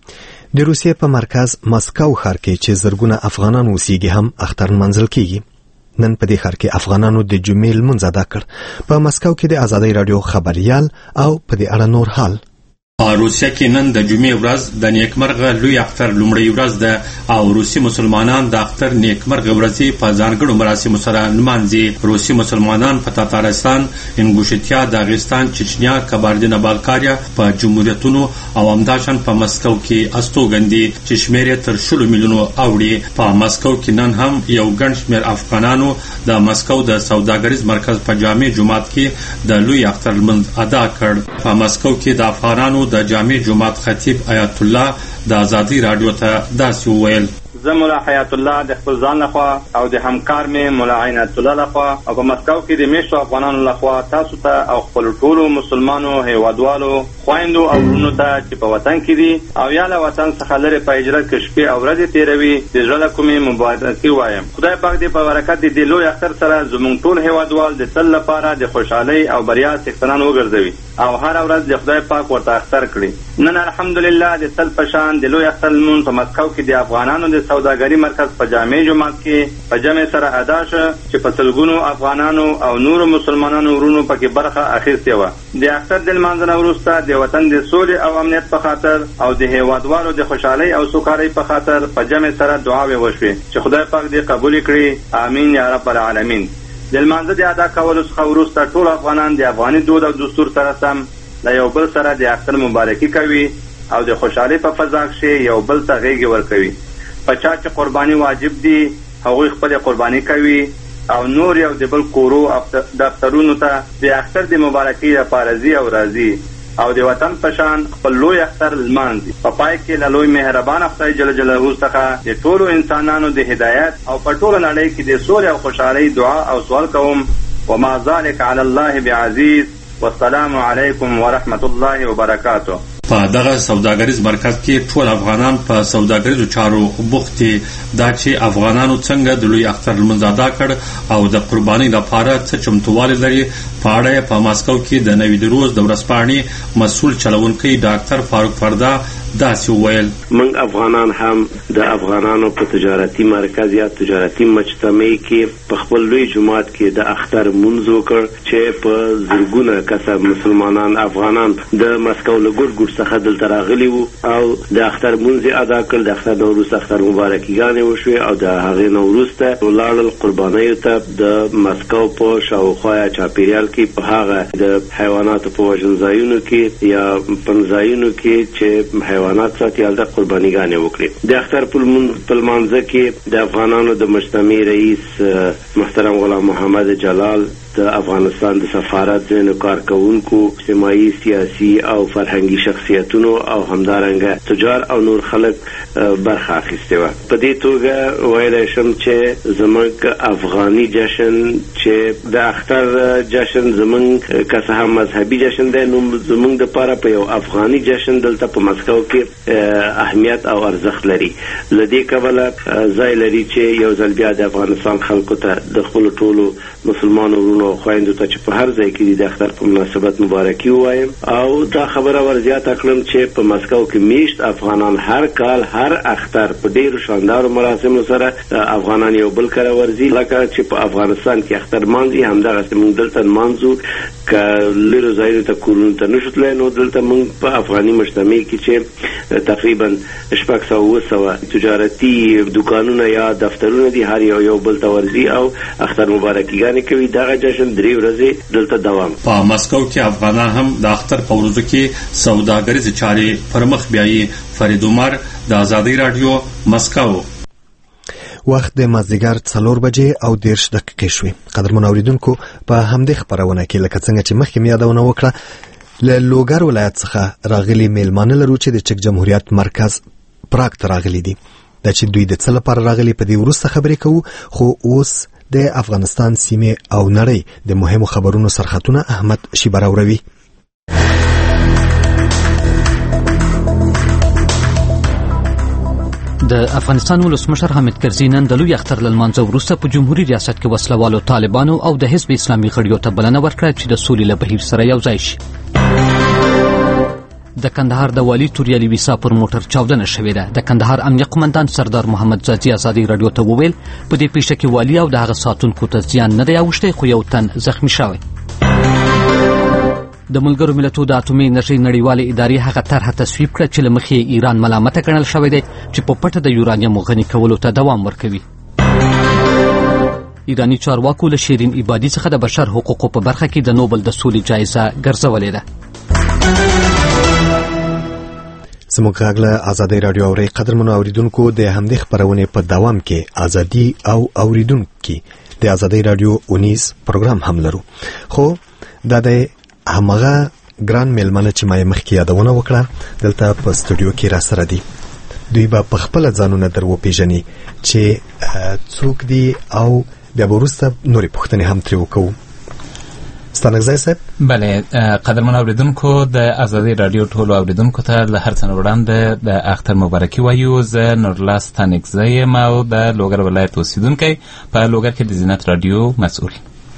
د روسیې په مرکز مسکو ښار کې چې زرګونه افغانان اوسېږي هم اختر منځل کیږي. نن په دې ښار کې افغانانو د جمعې لمونځ ادا کړ. په مسکو کې د ازادۍ راډیو خبريال او په دې اړه نور حال. روسیا کې نن د جمعې ورځ د نیکمرغه لوی اختر لومړی ورځ ده او روسي مسلمانان د اختر نیکمرغه ورځ په ځانګړو مراسمو سره لمانځي. روسي مسلمانان په تاتارستان، انګوشتیا، داغستان، چچنیا، کباردینه بالکاریا په جمهوریتونو او همداشان په مسکو کې استوګندي چې شمېر تر 10 میلیونو اوړي. په مسکو کې نن هم یو ګڼ شمېر افغانانو د مسکو د سوداګریز مرکز په جامع جومات کې د لوی اختر لمونځ ادا کړ. په مسکو کې د افغانانو د جامع جومات خطیب آیت الله د ازادي رادیو ته داسې وویل: زه مولا حیات الله د خپل ځان لخوا او د همکار مې مولا عنایت الله لخوا او په مسکو کې د میشتو افغانانو لخوا تاسو ته او خپل ټولو مسلمانو هیوادوالو خویندو او ورونو ته چې په وطن کې دي او یا له وطن څخه لرې په هجرت کې شپې او ورځې تېروي د زړه له کومې مبارکي وایم. خدای پاک دې په برکت د دې لوی اختر سره زموږ ټول هیوادوال د تل لپاره د خوشحالۍ او بریا څښتنان وګرځوي او هر ورځ د خدای پاک ورته اختر کړي. نن الحمدلله د تل په شان د لوی اختر لمونځ په مسکو کې د افغانانو د سوداګري مرکز په جامع جومات کې په جمع سره ادا شو چې په سلګونو افغانانو او نورو مسلمانانو ورونو پکې برخه اخیستې وه. د اختر د لمانځه نه وروسته د وطن د سولې او امنیت په خاطر او د هیوادوالو د خوشحالۍ او سوکالۍ په خاطر په جمع سره دعاوې وشوې چې خدای پاک دې قبول کړي. آمین یا رب العالمین. د لمانځه د ادا کولو څخه وروسته ټول افغانان د افغاني دود او دستور سره سم له یو بل سره د اختر مبارکي کوي او د خوشحالۍ په فضا کې یو بل ته غېږې ورکوي. په چا چې قرباني واجب دي هغوی خپل قرباني کوي او نور یو د بل کورو دفترونو ته د اختر د مبارکۍ لپاره ځي او راځي او د وطن په شان خپل لوی اختر لمانځي. په پای کې له لوی مهربان خدای جل جلاله څخه د ټولو انسانانو د هدایت او په ټوله نړۍ کې د سولې او خوشحالۍ دعا او سوال کوم. وما ذلك على الله بعزيز والسلام علیکم ورحمت الله وبرکاته. په دغه سوداګریز مرکز کې ټول افغانان په سوداګریزو چارو بوخت دي. دا چې افغانانو څنګه د لوی اختر لمونځ ادا کړ او د قربانۍ لپاره څه چمتووالی لري په اړه په مسکو کې د نوي روز د ورځپاڼې مسؤل چلوونکی ډاکټر فاروق فردا داسې وویل: موږ افغانان هم د افغانانو په تجارتي مرکز یا تجارتي مجتمع کې په خپل لوی جومات کې د اختر لمونځ وکړ چې په زرګونه کسه مسلمانان افغانان د مسکو له ګوټ ګوټ څخه دلته راغلي وو او د اختر لمونځ ادا کړل. د اختر نه وروسته اختر مبارکیګانې وشوې او د هغې نه وروسته ولاړل قربانیو ته د مسکو په شاوخوا چاپیریال کې په هغه د حیواناتو په وژن ځایونو کې یا پنځایونو کې چې حیوانات ساتي هلته قربانیګانې وکړي. د اختر په لمانځه کې د افغانانو د مجتمع رئیس محترم غلام محمد جلال د افغانستان د سفارت ځینو کارکونکو، سیمایي سیاسي او فرهنګي شخصیتونو او همدارنګه تجار او نور خلک برخه اخیستې وه. په دې توګه ویلی شم چې زموږ افغاني جشن چې د اختر جشن زموږ که څه هم مذهبي جشن دی، نو زموږ دپاره په یو افغاني جشن دلته په مسکو کې اهمیت او ارزښت لري. له دې کبله ځای لري چې یو ځل بیا د افغانستان خلکو ته د خپلو ټولو مسلمانو ورونو او خویندو ته چې په هر ځای کې د اختر په مناسبت مبارکي ووایم. او دا خبره ورزیاته کړم چې په مسکو کې میشت افغانان هر کال هر اختر په ډیرو شاندارو مراسمو سره افغانان یو بل کره ورځي، لکه چې په افغانستان کې اختر مانځي همدغسې موږ دلته نمانځو. که لرو ځایونو ته کورونو ته نشو تللی، نو دلته موږ په افغاني مجتمع کې چې تقریبا 600 تجارتي دکانونه یا دفترونه دي، هر یو بل ته ورځي او اختر مبارکیګانې کوي. دغه جشن 3 ورځې دلته دوام. په مسکو کې افغانان هم د اختر په ورځو کې سوداګریزې چارې پر مخ بیایي. فرید عمر، د آزادۍ راډیو، مسکو. وخت د مازدیګر 4 بجې او 10 دقیقې شوې. قدرمن اوریدونکو، په همدې خبرونه کې لکه څنګه چې مخکې مې یادونه وکړه، له لوګر ولایت څخه راغلي میلمانه لرو چې د چک جمهوریت مرکز پراګ ته راغلي دي. دا چې دوی د څه لپاره راغلي په دې وروسته خبرې کوو، خو اوس د افغانستان سیمې او نړۍ د مهمو خبرونو سرخطونه احمد شیبه راوړي. د افغانستان ولسمشر حامد کرزي نن د لوی اختر له لمانځه وروسته په جمهوریت ریاست کې وسلوالو، طالبانو او د حزب اسلامي غړیو ته بلنه ورکړه چې د سولې له بهیر سره یو ځای شي. د کندهار د والي توریالي ویسا پر موټر چاودنه شوې ده. د کندهار امنیه قومندان سردار محمد زادي آزادۍ راډیو ته وویل په دې پیښه کې والي او د هغه ساتونکو ته زیان نه دی اوښتی، خو یو تن زخمی شوی. د ملګرو ملتونو د اټومي انرژۍ نړیوالې ادارې هغه طرحه تصویب کړه چې له مخې ایران ملامته ګڼل شوی دی چې په پټه د یورانیم غني کولو ته دوام ورکوي. ایرانی چارواکو له شیرین عبادي څخه د بشر حقوقو په برخه کې د نوبل د سولې جایزه ګرځولې ده. زموږ غږ له آزادۍ راډیو اوري. قدرمنو اوریدونکو، د همدې خبرونې په دوام کې ازادي او اوریدونکو د آزادۍ راډیو اونیز پروګرام هم لرو. خو دا د همغه ګران میلمانه چې ما مخکې یادونه وکړه دلته په استودیو کې را سره دي. دوی به په خپل ځانونه در وپیژني چې څوک دي او بیا وروسته نورې پوښتنې هم ترې وکړو. ستانکزی صاحب. بله، قدرمن اوریدونکو، د آزادۍ راډیو ټولو اوریدونکو ته له هر څه نه وړاندې د اختر مبارکي وایو. زه نورالله ستانکزی یم او د لوګر ولایت اوسیدونکی، په لوګر کې د زینت راډیو مسؤل.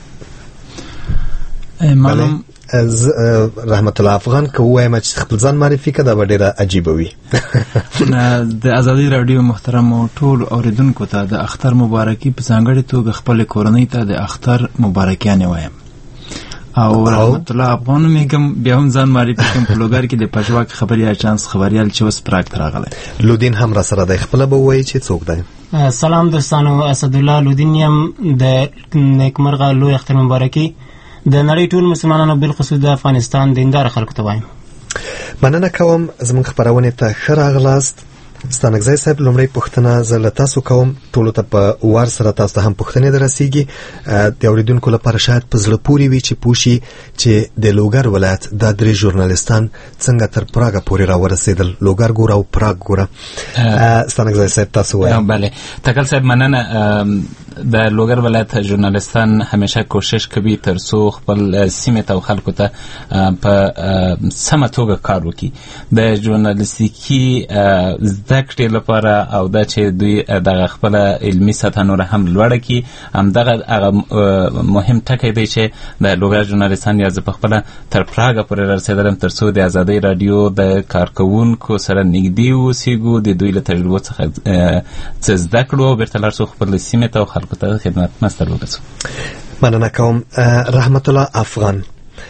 معلوم رحمت الله افغان که وایم چې خپل ځان معرفي کړه دا ډیره عجیبه وي. د آزادۍ راډیو محترم ټول اوریدونکو ته د اختر مبارکي په ځانګړې توګه خپل کورنۍ ته د اختر مبارکیانې وایم. او رحمت الله افغان میګم بیا هم ځان معرفي کوم په لوګر کې د پښواک خبري اچانس خبريال چې اوس پراګ ته راغلی. لودین هم را سره د خپل به وایي چې څوک دی. سلام دوستانو، اسد الله لودین یم د نیکمرغه لوی اختر مبارکي د نړۍ ټول مسلمانانو بالخصوص د افغانستان دیندار خلکو ته وایم. مننه کوم. زموږ خبرونه ته ښه راغلاست. ستانکزی صاحب، لومړی پوښتنه زه له تاسو کوم. ټولو ته په وار سره تاسو ته هم پوښتنې دررسیږي. د اوریدونکو لپاره شاید په زړه پورې وي چې پوښي چې د لوګر ولایت د 3 ژورنالیستان څنګه تر پراګ پورې راورسېدل. لوګر ګوره او پراګ ګوره. ستانکزی صاحب تاسو وایئ. بله، تکل صاحب مننه. د لوګر ولایت ژورنالیستان همیشه کوشش کوي ترڅو خپل سیمې ته او خلکو ته په سمه توګه کار وکړي. د ژورنالیستیکي زده کړې لپاره او دا چې دوی دغه خپل علمي سطحه نور هم لوړه کړي، همدغه هغه مهم ټکی دی چې د لوګر ژورنالیستان یا زه په خپله تر پراګه پورې رارسېدلم ترڅو د آزادۍ راډیو د کارکوونکو سره نږدې اوسېږو، د دوی له تجربو څخه څه زده کړو او بیرته لاړ شو خپل سیمې ته او خلکو ته خدمت مستر وکړو. مننه کوم. رحمت الله افغان،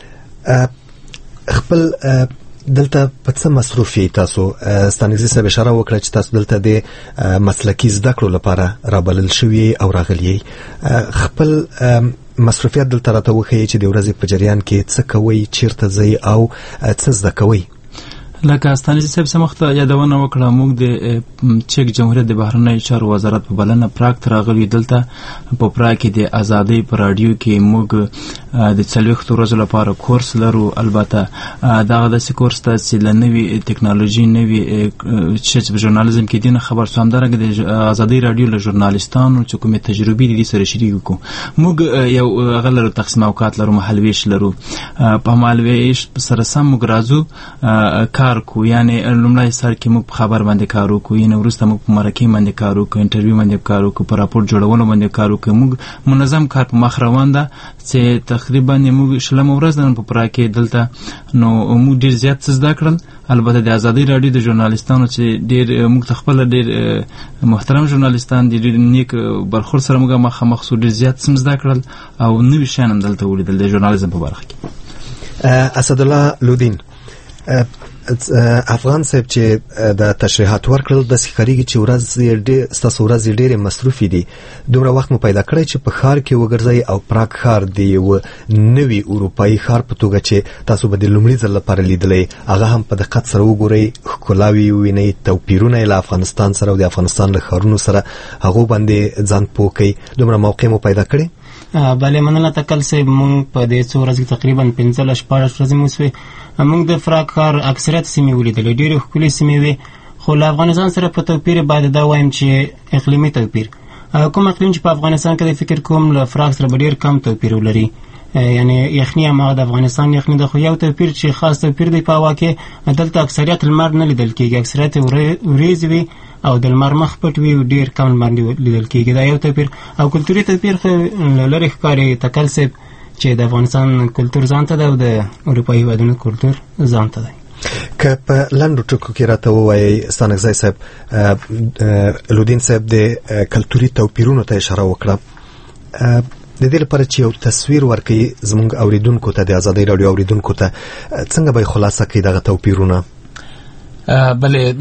خپل دلته په څه مصروفي تاسو؟ ستانکزی صاحب اشاره وکړه چې تاسو دلته د مسلکي زده کړو لپاره رابلل شوي او راغلي. خپل مصروفیت دلته راته وښیي چې د ورځې په جریان کې څه کوئ، چیرته ځئ او څه زده کوئ. لکه استاني صاحب سمخته یادونه وکړه موږ د چک جمهوریت د بهرنیو چارو وزارت په بلنه پراګ ته راغلي. دلته په پراګ کې د ازادۍ په راډیو کې موږ د 40 ورځو لپاره کورس لرو. البته دغه داسې کورس ته چې له نوي ټکنالوژي نوي چې په ژورنالیزم کې دي نه خبر سو، همدارنګه د ازادۍ راډیو له ژورنالیستانو چې کومې تجربې دي سره شریک کوو. موږ یو غلره تقسیم اوقات لرو، محل ویش لرو. په محل ویش سره سم موږ راځو کار کو، یعنی لومړی سر کې موږ په خبر باندې کار وکړو، یعنی وروسته موږ په مرکې باندې کار وکړو، انټرویو باندې کار وکړو، په راپور جوړولو باندې کار وکړو. موږ منظم کار په مخ روان ده چې تقریبا موږ شلم ورځ نن په پراګ کې دلته نو موږ ډیر زیات څه زده کړل. البته د ازادۍ راډیو د ژورنالیستانو چې ډیر موږ خپل ډیر محترم ژورنالیستان دي، ډیر نیک برخورد سره موږ مخامخ سو، ډیر زیات څه زده کړل او نوي شیان هم دلته ولیدل د ژورنالیزم په برخه کې. اسدالله لودین، افغان صاحب چې د تشریحات ورکړل د ښکاریږي چې ورځ ډېرې مصروفې دي. دومره وخت مو پیدا کړی چې په ښار کې وګرځئ او پراګ ښار د یو نوي اروپایي ښار په توګه چې تاسو به د لومړي ځل لپاره لیدلی، هغه هم په دقت سره وګورئ، ښکلاوې ووینئ، توپیرونه یې له افغانستان سره او د افغانستان له ښارونو سره هغو باندې ځان پوه کړئ. دومره موقع مو پیدا کړې؟ بله مننه تکل صاحب. مونږ په دې څو ورځې تقریبا 15-16 ورځې مو سوې. مونږ د پراګ ښار اکثریت سیمې ولیدلې، ډېرې ښکلې سیمې وې، خو له افغانستان سره په توپیر باید دا وایم چې اقلیمي توپیر، کوم اقلیم چې په افغانستان کې د فکر کوم له پراګ سره به ډېر کم توپیر ولري. یعنی یخني هماغه د افغانستان یخني ده، خو یو توپیر چې خاص توپیر دی په هوا کې، دلته اکثریت لمر نه لیدل کېږي، اکثریت وریځ وي او د لمر مخ پټ وي، ډېر کم لمر لیدل کېږي. دا یو توپیر. او کلتوري توپیر خو لرې ښکاري تکل صاحب چې د افغانستان کلتور ځان ته ده او د اروپایي هېوادونو کلتور ځان ته دی. که په لنډو ټکو کې راته ووایئ ستانکزی صاحب، لودین صاحب د کلتوري توپیرونو ته اشاره وکړه، د دې لپاره چې یو تصویر ورکړي زموږ اوریدونکو ته، د ازادۍ راډیو اوریدونکو ته، څنګه به یې خلاصه کړي دغه توپیرونه؟ بله،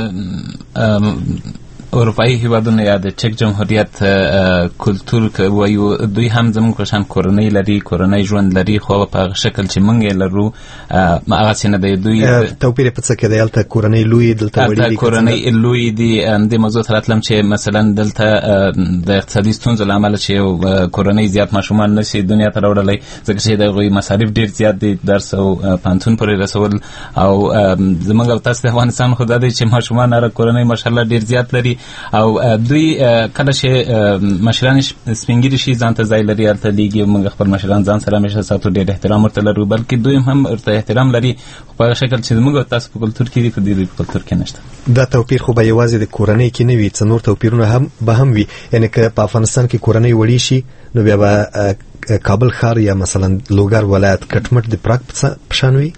د اروپایي هیوادونو یا د چک جمهوریت کلتور وایو، دوی هم زموږ په شان کورنۍ لري، کورنۍ ژوند لري، خو په هغه شکل چې موږ یې لرو هغسې نه دی. دوی توپیر یې په څه کې دی؟ هلته کورنۍ لوی، دلته وړې دي؟ کورنۍ لوی دي. دې موضوع ته راتلم چې مثلا دلته د اقتصادي ستونزو له امله چې یو کورنۍ زیات ماشومان نشي دنیا ته راوړلی، ځکه چې د هغوی مصارف ډېر زیات دي، درس او پوهنتون پورې رسول. او زموږ او تاسو د افغانستان خو دا دی چې ماشومان هره کورنۍ ماشاءالله ډېر زیات لري، او دوی کله چې مشران سپینګیري شي ځان ته ځای لري، هلته لیږي. موږ خپل مشران ځان سره همیشه ساتو، ډېر احترام ورته لرو، بلکې دوی هم ورته احترام لري، خو په هغه شکل چې زموږ او تاسو په کلتور کې دي په دوی په کلتور کې نشته. دا توپیر خو به یوازې د کورنۍ کې نه وي، څه نور توپیرونه هم به هم وي. یعنی که په افغانستان کې کورنۍ وړي شي نو بیا به کابل ښار یا مثلا لوګر ولایت کټمټ د پراګ په شان وي.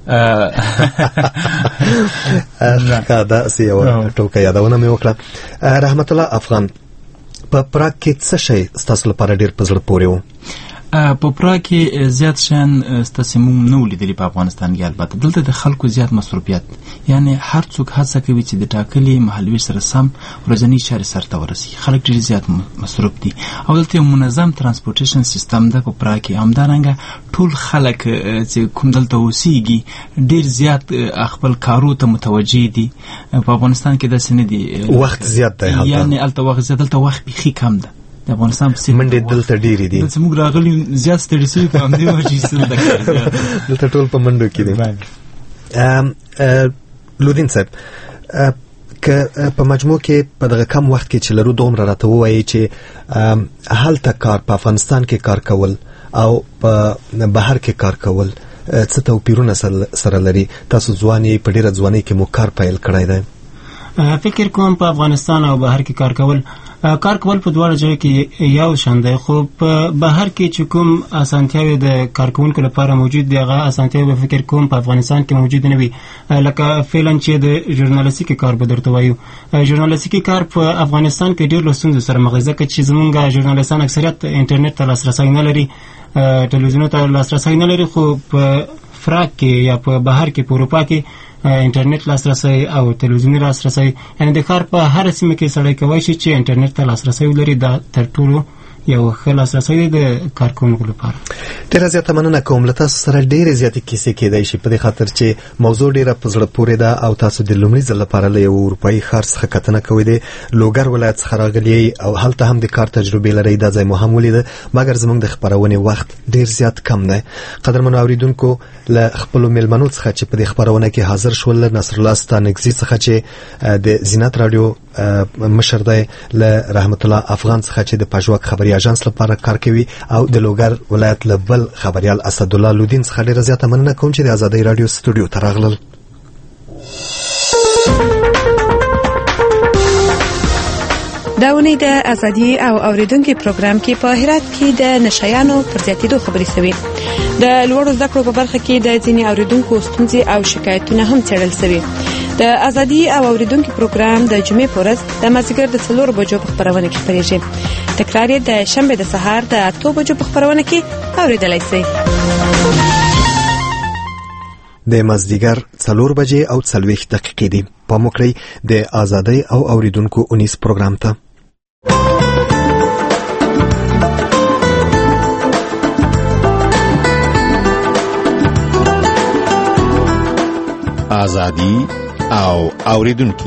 دا سی یو ټوکه یادونه مې وکړه. رحمت الله افغان، په پراګ کې څه شی ستاسو لپاره ډېر په زړه پورې و؟ په پراګ کې زیات شیان ستاسو موږ نه ولیدلي په افغانستان کې. البته دلته د خلکو زیات مصروفیت، یعنی هر څوک هڅه کوي چې د ټاکلي محلوي سره سم ورځنی چارې سرته ورسي. خلک ډېر زیات مصروف دي او دلته یو منظم ترانسپورټیشن سیستم ده په پراګ کې. همدارنګه ټول خلک چې کوم دلته اوسېږي ډېر زیات خپل کارو ته متوجه دي. په افغانستان کې داسې نه دي، وخت زیات دی، یعنی هلته وخت زیات، دلته وخت بیخي کم ده. د افغانستان په سیمه منډې دلته ډېرې دي، دلته موږ راغلي زیات ستړي شوي په همدې وجه چې دلته ټول په منډو کې دي. لودین صاحب، که په مجموع کې په دغه کم وخت کې چې لرو دومره راته ووایي چې هلته کار په افغانستان کې کار کول او په بهر کې کار کول څه توپیرونه سره لري؟ تاسو ځواني په ډېره ځوانۍ کې مو کار پیل کړی دی. فکر کوم په افغانستان او بهر کې کار کول په دواړو ځایو کې یو شان دی، خو په بهر کې چې کوم اسانتیاوې د کارکوونکو لپاره موجود دي هغه اسانتیاوې فکر کوم په افغانستان کې موجود نه وي. لکه فعلا چې د ژورنالیستیکي کار به درته وایو، ژورنالیستیکي کار په افغانستان کې ډېر له ستونزو سره مخ دی، ځکه چې زمونږ ژورنالیستان اکثریت انټرنیټ ته لاسرسی نه لري، ټلویزیونو ته لاسرسی نه لري، خو په پراګ کې یا په بهر کې په اروپا کې انټرنیټ لاسرسی او تلویزیوني لاسرسی، یعنی د کار په هر سیمه کې سړی کولی شي چې انټرنیټ ته لاسرسی ولري. دا تر ټولو یو ښه لاسرسی د کارکوونکو لپاره. ډېره زیاته مننه کوم. له تاسو سره ډېرې زیاتې کیسې کېدای شي په دې خاطر چې موضوع ډېره په زړه پورې ده او تاسو د لومړي ځل لپاره له یو اروپایي ښار څخه کتنه کوئ د لوګر ولایت څخه راغلي او هلته هم د کار تجربې لرئ. دا ځای مو هم ولیده مګر زموږ د خپرونې وخت ډېر زیات کم دی. قدرمنو اوریدونکو له خپلو میلمنو څخه چې په دې خپرونه کې حاضر شول، نصر الله ستانکزي څخه چې د زینت رادیو مشر دی، له رحمت الله افغان څخه چې د پژواک خبري اژانس لپاره کار کوي او د لوګر ولایت له بل خبريال اسدالله لودین څخه ډیره زیاته مننه کوم چې د آزادۍ رادیو سټوډیو ته راغلل. دا ونې د ازادي او اوریدونکو پروګرام کې په هرات کې د نشایانو پر زیاتېدو خبرې شوې. د لوړو زده کړو په برخه کې د ځینې اوریدونکو ستونزې او شکایتونه هم څېړل شوي. د ازادي او اوریدونکو پروګرام د جمعې په ورځ د مازدیګر د 4 بجو په خبرونه کې خپرېږي. تکرار یې د شنبه د سهار د 8 بجو په خبرونه کې اوریدلای شئ. د مازدیګر 4 بجې او 40 دقیقې دي. پام وکړئ د ازادۍ او اوریدونکو اونیس پروګرام ته. ازادي او اوریدونکو.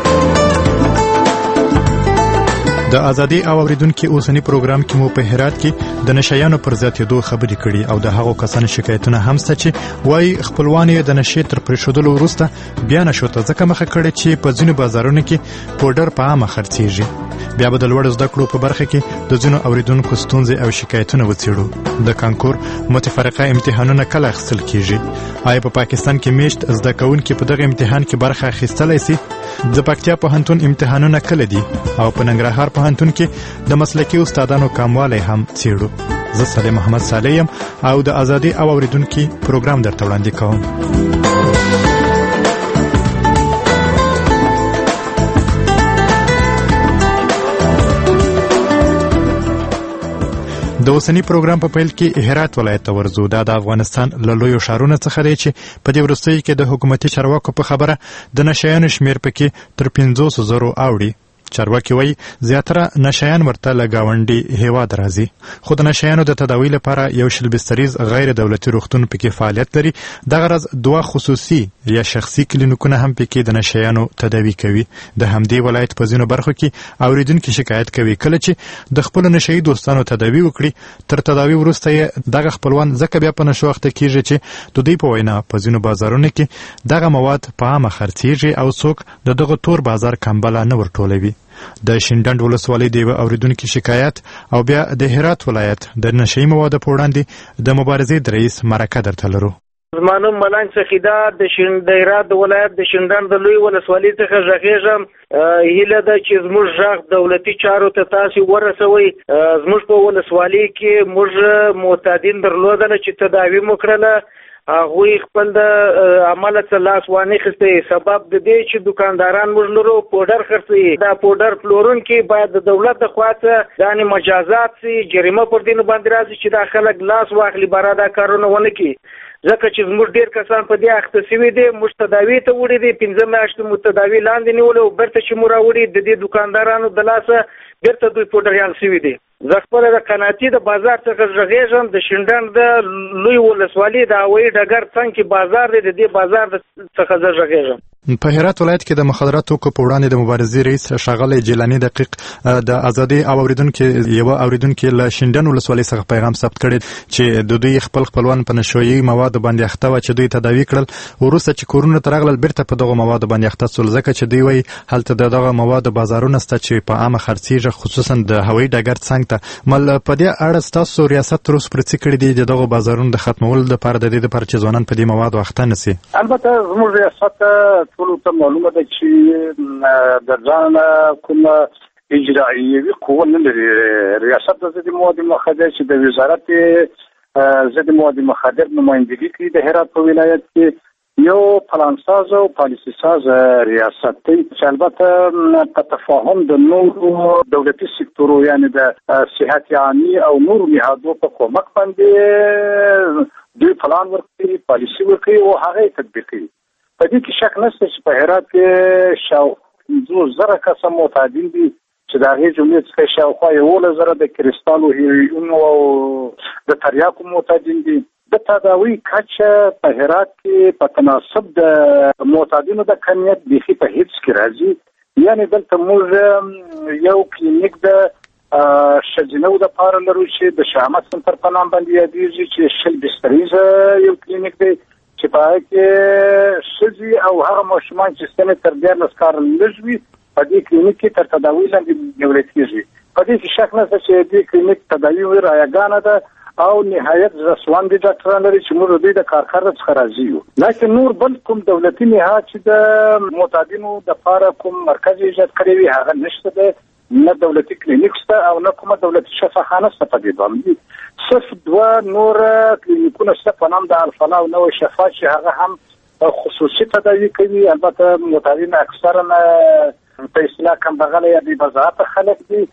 د ازادي او اوریدونکو اوسنی پروګرام کې مو په هرات کې د نشایانو پر زیاتېدو خبرې کړي او د هغو کسانو شکایتونه هم شته چې وایي خپلوان یې د نشې تر پرېښودلو وروسته بیا نشو ته ځکه مخه کړي چې په ځینو بازارونو کې پوډر په عامه خرڅېږي. بیا به د لوړو زده کړو په برخه کې د ځینو اوریدونکو ستونزې او شکایتونه وڅېړو. د کانکور متفرقه امتحانونه کله اخیستل کیږي؟ آیا په پاکستان کې میشت زده کوونکي په دغه امتحان کې برخه اخیستلی سي؟ د پکتیا پوهنتون امتحانونه کله دي؟ او په ننګرهار پوهنتون کې د مسلکي استادانو کموالی هم څېړو. زه سلیم محمد صالح یم او د ازادي او اوریدونکو پروګرام درته وړاندې کوم. د اوسنی پروګرام په پیل کې هرات ولایت ته ورځو. دا د افغانستان له لویو ښارونو څخه دی چې په دې وروستیو کې د حکومتي چارواکو په خبره د نشایانو شمیر پکې تر 500,000 اوړي. چارواکي وایي زیاتره نشایان ورته له ګاونډي هیواد راځي، خو د نشایانو د تداوی لپاره یو شل بستریز غیر دولتي روغتون پکې فعالیت لري. دغه غرض 2 خصوصي یا شخصي کلینیکونه هم پکې د نشایانو تداوی کوي. د همدې ولایت په ځینو برخو کې اوریدونکو شکایت کوي کله چې د خپل نشئی دوستانو تداوی وکړي تر تداوی وروسته دغه خپلوان ځکه بیا په نشو وخت کېږي چې د دوی په وینا په ځینو بازارونو کې دغه مواد په عامه خرڅېږي او څوک دغه تور بازار کمبله نه ورټولوي. د شینډنډ ولسوالۍ د اوریدونکو شکایت او بیا د هرات ولایت د نشئی موادو په وړاندې د مبارزې د رئیس مرکه درته لرو. زمانو ملنګ سخیدا د هرات ولایت د شینډنډ د لوی ولسوالۍ څخه غږیږم. هیله ده چې زموږ غږ دولتي چارو ته تاسو ورسوي. زموږ په ولسوالۍ کې موږ معتادین درلودل چې تداوی وکړله، هغوی خپل د عمل څخه لاس وانخیستی. سبب د دې چې دکانداران موږ لرو پوډر خرڅوي. دا پوډر پلورونکي باید د دولت د خوا څخه یعنې مجازات سي، جریمه پر دې باندې راځي چې دا خلک لاس واخلي باره دا کارونه ونه کړي. ځکه چې زموږ ډېر کسان په دې اخته شوي دي. موږ تداوي ته وړي دي، 5 میاشتې مو تداوي لاندې نیولې او بیرته چې مو راوړي د دې دکاندارانو د لاسه بیرته دوی پوډریان شوي دي. زه خپله د قناعتي د بازار څخه غږیږم. د شینډنډ د لوی ولسوالۍ د هوایي ډګر څنګ کې بازار دی، د دې بازار څخه زه غږیږم. په هرات ولایت کې د مخدرات توکو په وړاندې د مبارزې رئیس ښاغلی جیلاني دقیق د ازادي او اوریدونکو یو اوریدونکو له شینډنډ ولسوالۍ څخه پیغام ثبت کړی چې د دوی خپلوان په نشویي موادو باندې اخته و چې دوی تداوی کړل، وروسته چې کورونه ته راغلل بیرته په دغه موادو باندې اخته شول ځکه چې دوی وایي هلته دغه موادو بازارونه شته چې په عامه خرڅېږي، خصوصا د هوایي ډګر څنګ ته. مل په دې اړه ستاسو ریاست تر اوسه پرې څه کړي دي دغه بازارونو د ختمولو لپاره د دې لپاره چې ځوانان په دې موادو اخته نه شي؟ البته زموږ ریاست ټولو ته معلومه ده چې د ځان کومه اجرائیوي قوه نه لري. ریاست د ضد مواد مخدر چې د وزارت ضد مواد مخدر نمایندګي کوي د هرات په ولایت کې یو پلانساز او پالیسی ساز ریاست دی چې البته په تفاهم د نورو دولتي سکتورو یعنی د صحت عامه او نورو نهادونو په کومک باندې دوی پلان ورکوي، پالیسی ورکوي او هغه تطبیقوي. په دې کې شک نشته چې په هرات کې 50,000 کسان معتادین دي چې د هغې جملې څخه شاوخوا 11,000 د کریستالو هیروین او د تریاکو معتادین دي. د تداوی کچه په هرات کې په تناسب د معتادینو د کمیت بیخي په هیڅ کې راځي. یعنی دلته موږ یو کلینیک د ښځینو دپاره لرو چې د شهامت سنټر په نام باندې یادېږي چې 20 بستریزه یو کلینیک دی چې په هغه کې ښځې او هغه ماشومان چې سنې تر 14 کاله لږ وي په دې کلینیک کې تر تداوی لاندې نیول کېږي. په دې کې شک نشته چې دې کلینیک تداوی رایګانه ده او نهایت رسوان دي ډاکټران لري چې موږ دوی د کارکړه څخه راځي یو. لکه نور بل کوم دولتي نهاد چې د معتادینو دپاره کوم مرکز ایجاد کړی وي هغه نشته ده، نه دولتي کلینیک شته او نه کومه دولتي شفاخانه شته په دې باندې. صرف 2 نور کلینیکونه شته په نام د الفلا او نوې شفا چې هغه هم خصوصي تداوی کوي. البته معتادین اکثرا په اصطلاح کمبغله یا بې وضاحته خلک دي،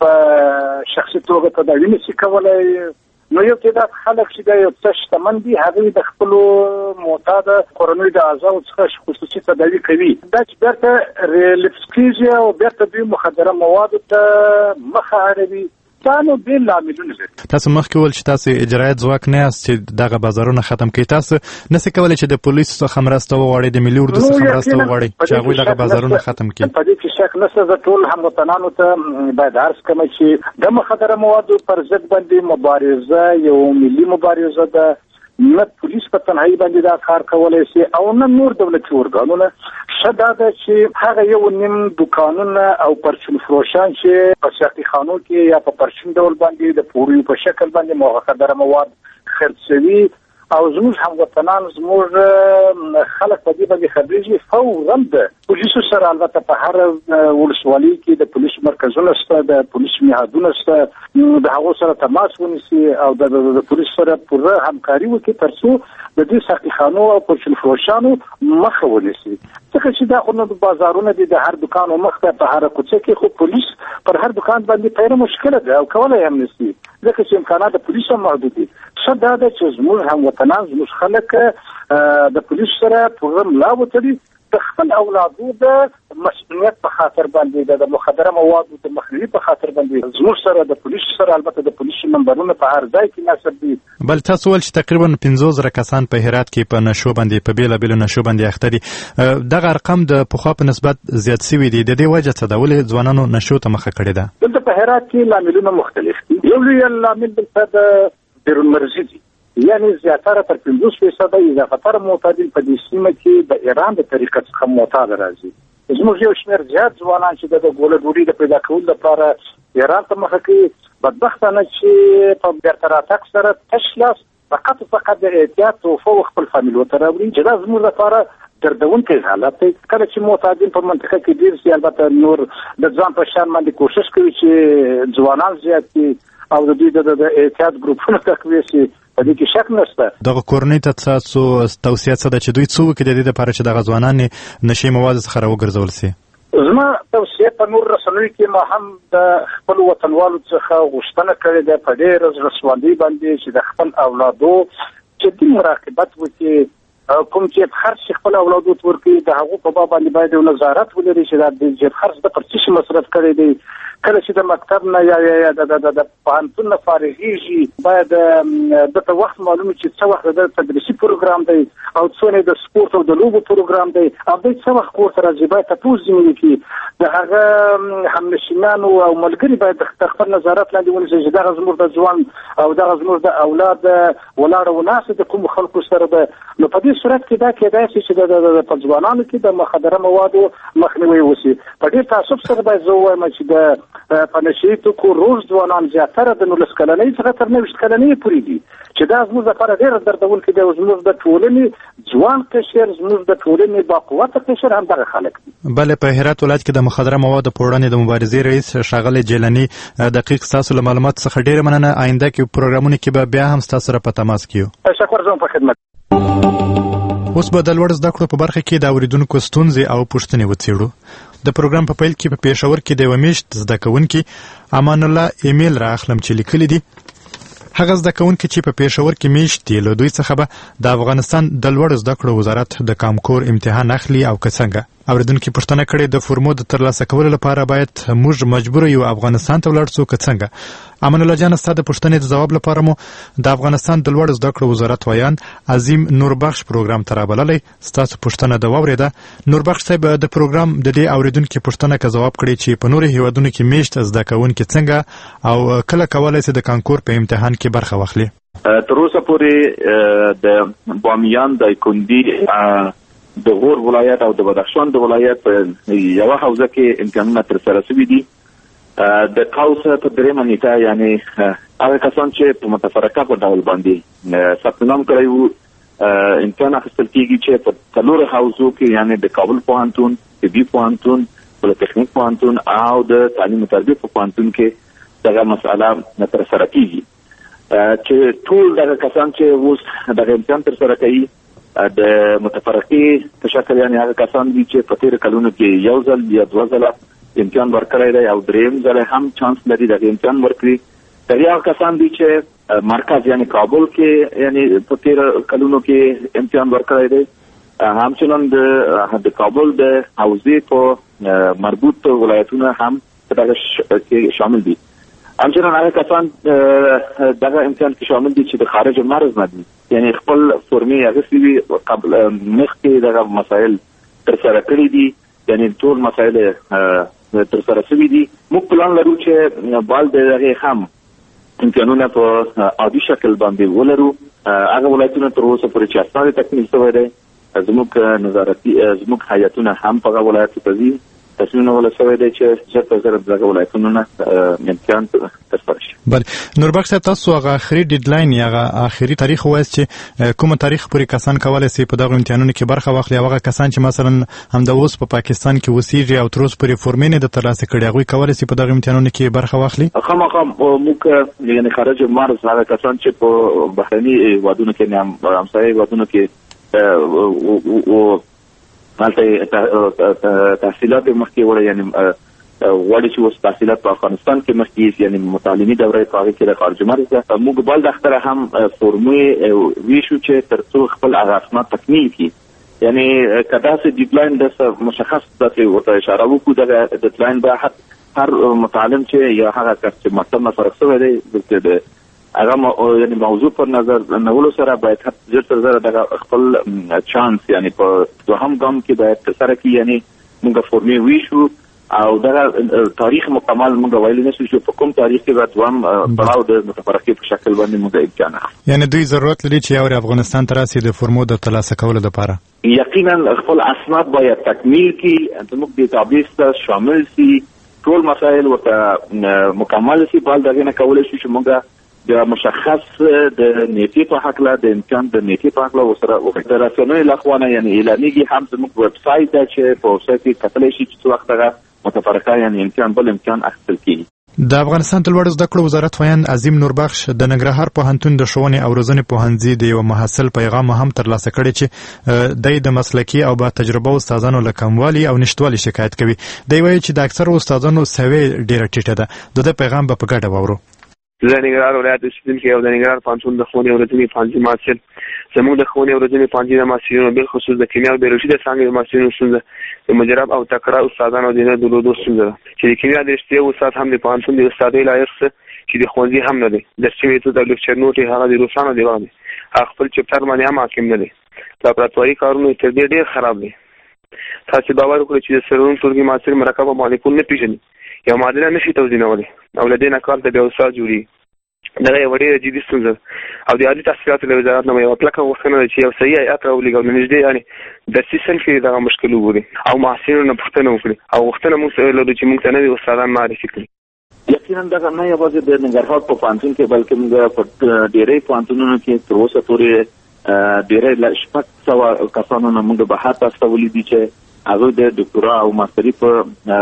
په شخصي توګه تداوی نشي کولی. نو یو تعداد خلک چې د یو څه شتمن دي هغوی د خپلو معتاده کورنیو د اعضاو څخه خصوصي تداوی کوي. دا چې بیرته ریلیف کېږي او بیرته دوی مخدره موادو ته مخه اړوي. دا نو بېل لاملونه لري. تاسو مخکې وویل چې تاسو اجرایت ځواک نه یاست چې دغه بازارونه ختم کړئ. تاسو نسئ کولی چې د پولیسو څخه مرسته وغواړئ، د ملي اردو څخه مرسته وغواړئ چې هغوی دغه بازارونه ختم کړي؟ په دې کې شک نشته. زه ټول هموطنانو ته باید عرض کوم چې د مخدره موادو پر ضد باندې مبارزه یو ملي مبارزه ده. نه پولیس په تنهایی باندې دا کار کولی شي او نه نور دولتي ارګانونه. ښه دا ده چې هغه یو نیم دوکانونه او پرچون فروشان چې په سیاقي خانو کې یا په پرچون ډول باندې د پوریو په شکل باندې مخدره مواد خرڅوي او زموږ هموطنان زموږ خلک په دې باندې خبرېږي. فورا د پولیسو سره البته په هر ولسوالۍ کې د پولیسو مرکزونه شته، د پولیسو نهادونه شته، د هغو سره تماس ونیسي او د پولیسو سره پوره همکاري وکړي تر څو د دې ساقیخانو او پرچون فروشانو مخه ونیسي. ځکه چې دا خو نو بازارونه دي د هر دوکان مخ ته په هر کوڅه کې خو پولیس پر هر دوکان باندې پیره مشکله ده او کولی هم نشي ځکه چې امکانات د پولیسو محدود دي. ښه دا ده چې زموږ هموطنان زموږ خلک د پولیسو سره پوره ملا وتړي د خپل اولادو د مسؤلیت په خاطر باندې د مخدره موادو د مخنیوي په خاطر باندې زموږ سره د پولیسو سره البته د پولیسو نمبرونه په هر ځای کې نصب دي. بل تاسو ول چې تقریبا 15,000 کسان په هرات کې په نشو باندې په بیلابیلو نشو باندې اخته دي. دغه ارقام د پخوا په نسبت زیات شوي دي. د دې وجه څه ده؟ ولې ځوانانو نشو ته مخه کړې ده؟ دلته په هرات کې لاملونه مختلف دي. یو لوی لامل دلته د بیرون مرزي دي، یعنی زیاتره تر 50% اضافه معتادین په دې سیمه کې د ایران د طریقه څخه معتاد راځي. زموږ یو شمېر زیات ځوانان چې د ګوله ډوډۍ د پیدا کولو لپاره ایران ته مخه کوي، بدبختانه چې په بیرته راتګ سره تش لاس فقط د احتیاط توفه و خپل فامیل ورته راوړي چې دا زموږ لپاره دردونکی حالت دی. کله چې معتادین په منطقه کې ډېر شي البته نور د ځان په شان باندې کوشش کوي چې ځوانان زیات کړي او د دوی د احتیاط ګروپونه تقویه شي. په دې کې شک نشته. دغه کورنۍ ته تاسو توصیه څه ده چې دوی څه وکړي د دې لپاره چې دغه ځوانان نشي موادو څخه راوګرځول شي؟ زما توصیه په نور رسنیو کې ما هم د خپل وطنوالو څخه غوښتنه کړې ده په ډېر زړه سواندۍ باندې چې د خپل اولادو جدي مراقبت وکړي. کوم چې خرڅ خپل اولادو ته ورکړي د هغو په باب باندې باید یو نظارت ولري چې دا د خرڅ د پر څه مصرف کړی دی. کله چې د مکتب نه یا د پوهنتون نه فارغېږي باید دته وخت معلوم چې څه وخت د تدریسي پروګرام دی او څونه د سپورت او د لوبو پروګرام دی او دوی څه وخت کور ته راځي باید تپوس ځینې وکړي. د هغه همنشینانو او ملګري باید د خپل نظارت لاندې ونیسي چې دغه زموږ د ځوان او دغه زموږ د اولاد ولاړه وناسه د کومو خلکو سره ده. نو په دې صورت کې دا کېدای شي چې په ځوانانو کې د مخدره موادو مخنیوی وشي. په ډېر تعصب سره باید زه ووایم چې د په نشي توکو روز ځوانان زیاتره د 19 کلنۍ څخه تر 29 کلنۍ پورې دي چې دا زموږ لپاره ډېر دردونکی دی. زموږ د ټولنې ځوان قشر زموږ د ټولنې باقوته قشر همدغه خلک دي. بله په هرات ولایت کې د مخدره موادو په وړاندې د مبارزې رئیس ښاغلی جیلاني دقیق ستاسو له معلوماتو څخه ډېره مننه. آینده کې پروګرامونو کې به بیا هم ستاسو سره په تماس کې یو. تشکر زما په خدمت. اوس به د لوړ زده کړو په برخه کې د اوریدونکو ستونزې او پوښتنې وڅېړو. د پروګرام په پیل کې په پېښور کې د یوه میاشت زده کوونکي امان الله ایمیل را اخلم چې لیکلي دي هغه زده کوونکي چې په پېښور کې میاشت دي له دوی څخه به د افغانستان د لوړ زده کړو وزارت د کامکور امتحان اخلي او که څنګه. اوریدونکو پوښتنه کړې د فورمو د ترلاسه کولو لپاره باید موږ مجبور یو افغانستان ته ولاړ شو که څنګه؟ امان الله جان، ستاسو د پوښتنې د جواب لپاره مو د افغانستان د لوړ زده کړو وزارت ویان عظیم نوربخش پروګرام ته رابللی. ستاسو پوښتنه د واوریده. نوربخش صاحب د پروګرام د دې اوریدونکو پوښتنه کا جواب کړی چې په نورو هیوادونو کې میشت زده کوونکي څنګه او کله کولای شي د کانکور په امتحان کې برخه واخلي؟ تر اوسه پورې د بامیان د کندی د غور ولایت او د بدخشان د ولایت په یو حوزه کې امتحانونه تر سره شوي دي. د قوسه په درېمه نیټه یعنی هغه کسان چې په متفرقه په ډول باندې ثبت نام کړی وو امتحان اخیستل کېږي چې په څلورو حوزو کې یعنی د کابل پوهنتون، طبي پوهنتون، پولیټیکنیک پوهنتون او د تعلیم او تربیه په پوهنتون کې دغه مسأله تر سره کېږي. چې ټول دغه کسان چې اوس دغه امتحان تر سره کوي د متفرقي په شکل یعنی هغه کسان دي چې په تیر کلونو کې یو ځل یا دوه ځله امتحان ورکړی دی او دریم ځل هم چانس لري دغه امتحان ورکړي. د هغه کسان دي چې مرکز یعنی کابل کې یعنی په تیر کلونو کې امتحان ورکړی دی، همچنان د کابل د حوزې په مربوط ولایتونه هم په دغه کې شامل دي. همچنان هغه کسان دغه امتحان کې شامل دي چې د خارج مرز نه دي، یعنی خپل فورمې اخیستې وي قبل مخکې دغه مسایل تر سره کړي دي، یعنی ټول مسایل تر سره شوي دي. موږ پلان لرو چې بال د هغې هم امتحانونه په عادي شکل باندې ولرو. هغه ولایتونه تر اوسه پورې چې اسناد تکمیل شوی دی، زموږ نظارتي زموږ هیئتونه هم په هغه ولایتو ته ځي، تصمیمونه ولا شوی دی چې ژر تر ژره دغه ولایتونو نه امتحان ترسره شي. بله نوربخش صاحب، تاسو هغه آخري ډیډلاین یا هغه آخري تاریخ ووایاست چې کوم تاریخ پورې کسان کولی شي په دغه امتحانونو کې برخه واخلي، هغه کسان چې مثلا همدا اوس په پاکستان کې اوسېږي او تر اوسه پورې فورمې نه ده ترلاسه کړې، هغوی کولی شي په دغه امتحانونو کې برخه واخلي؟ خامخا موږ یعنی خارج مرز هغه کسان چې په بهرني هیوادونو کې همسایه هیوادونو کې تحصیلات مخکې وړي، یعنی غواړي چې اوس تحصیلات په افغانستان کې مخکې یعنی متعلمي دوره په هغه کې د خارج مرز ده. موږ بل دختره هم فورمې ویشو چې ترڅو خپل هغه اسناد تکمیل کړي، یعنی کدا سه ډیډلاین د مشخص دغه ورته اشاره وکړو. دغه ډیډلاین به هر متعلم چې یا هغه کس چې مطلب نه فرق شوی دی د هغه یعنی موضوع پر نظر نولو سره باید ژر تر ژره دغه خپل چانس یعنی په دوهم ګام کې باید ترسره کړي، یعنی موږ فورمې ویشو او دغه تاریخ مکمل موږ ویلی نشو چې په کوم تاریخ کې به دوام پړاو د متفرقې په شکل باندې موږ امتحان اخلو. یعنی دوی ضرورت لري چې یو افغانستان ته راسي د فورمو د ترلاسه کولو لپاره یقینا خپل اسناد باید تکمیل کړي، زموږ ډیټابیس ته شامل شي، ټول مسایل ورته مکمل شي. بل دغه نه کولای شي چې موږ د مشخص د نیټې په حقله د امکان د نیټې په حقله وسره وکړو. د رسنیو لخوا نه یعنی اعلانېږي هم زموږ ویب سایټ ده چې په ویب سایټ کې کتلی شي چې څه وخت هغه متفرقه یعنی امکان بل امکان اخیستل کېږي. د افغانستان د لوړ زده کړو وزارت ویان عظیم نوربخش د ننګرهار پوهنتون د ښوونې او روزنې پوهنځي د یو محصل پیغام هم ترلاسه کړی چې د مسلکي او با تجربه استادانو له کموالي او نشتوالي شکایت کوي. دی وایي چې د اکثرو استادانو سوی ډېره ټیټه ده. د پیغام به په ګډه واورو. د ننګرهار ولایت اوسېدونکی او د ننګرهار پوهنتون د ښوونې او روزنې پوهنځي محصل، زموږ د ښوونې او روزنې پوهنځي د محصلینو بالخصوص د کیمیا او بیولوژي د څانګې د محصلینو ستونزه د مجرب او تکړه استادانو د نه درلودو ستونزه ده، چې د کیمیا د رښتیا استاد هم د پوهنتون د استادۍ لایق څه چې د ښوونځي هم نه دی، درسي میتود او لیکچر نوټ یې هغه د روښانه دیوال دی، هغه خپل چپټر باندې هم حاکم نه دی، لابراتواري کارونه یې تر دې ډېر خراب دی. تاسې باور وکړئ چې د سرورون ټولګي محصل مرکب او مالیکول نه پېژني، یو معادله نه شي توضیحولی او له دې نه کار ته بیا استاد جوړېږي. دغه یوه ډېره جدي ستونزه او د عالي تحصیلاتو له وزارت نه یوه کلکه غوښتنه ده چې یو صحیح هیئت راولېږي او د نږدې یعنې درسي صنف یې دغه مشکل وګوري او محصلینو نه پوښتنه وکړي او غوښتنه موږ لرو چې موږ ته نوي استادان معرفي کړي. یقینا دغه نه یوازې د ننګرهار په پوهنتون کې بلکې موږ په ډېری پوهنتونونو کې تر اوسه پورې ډېری له 600 کسانو نه موږ بهر ته استولي دي چې هغوی د ډاکټورا او ماستري په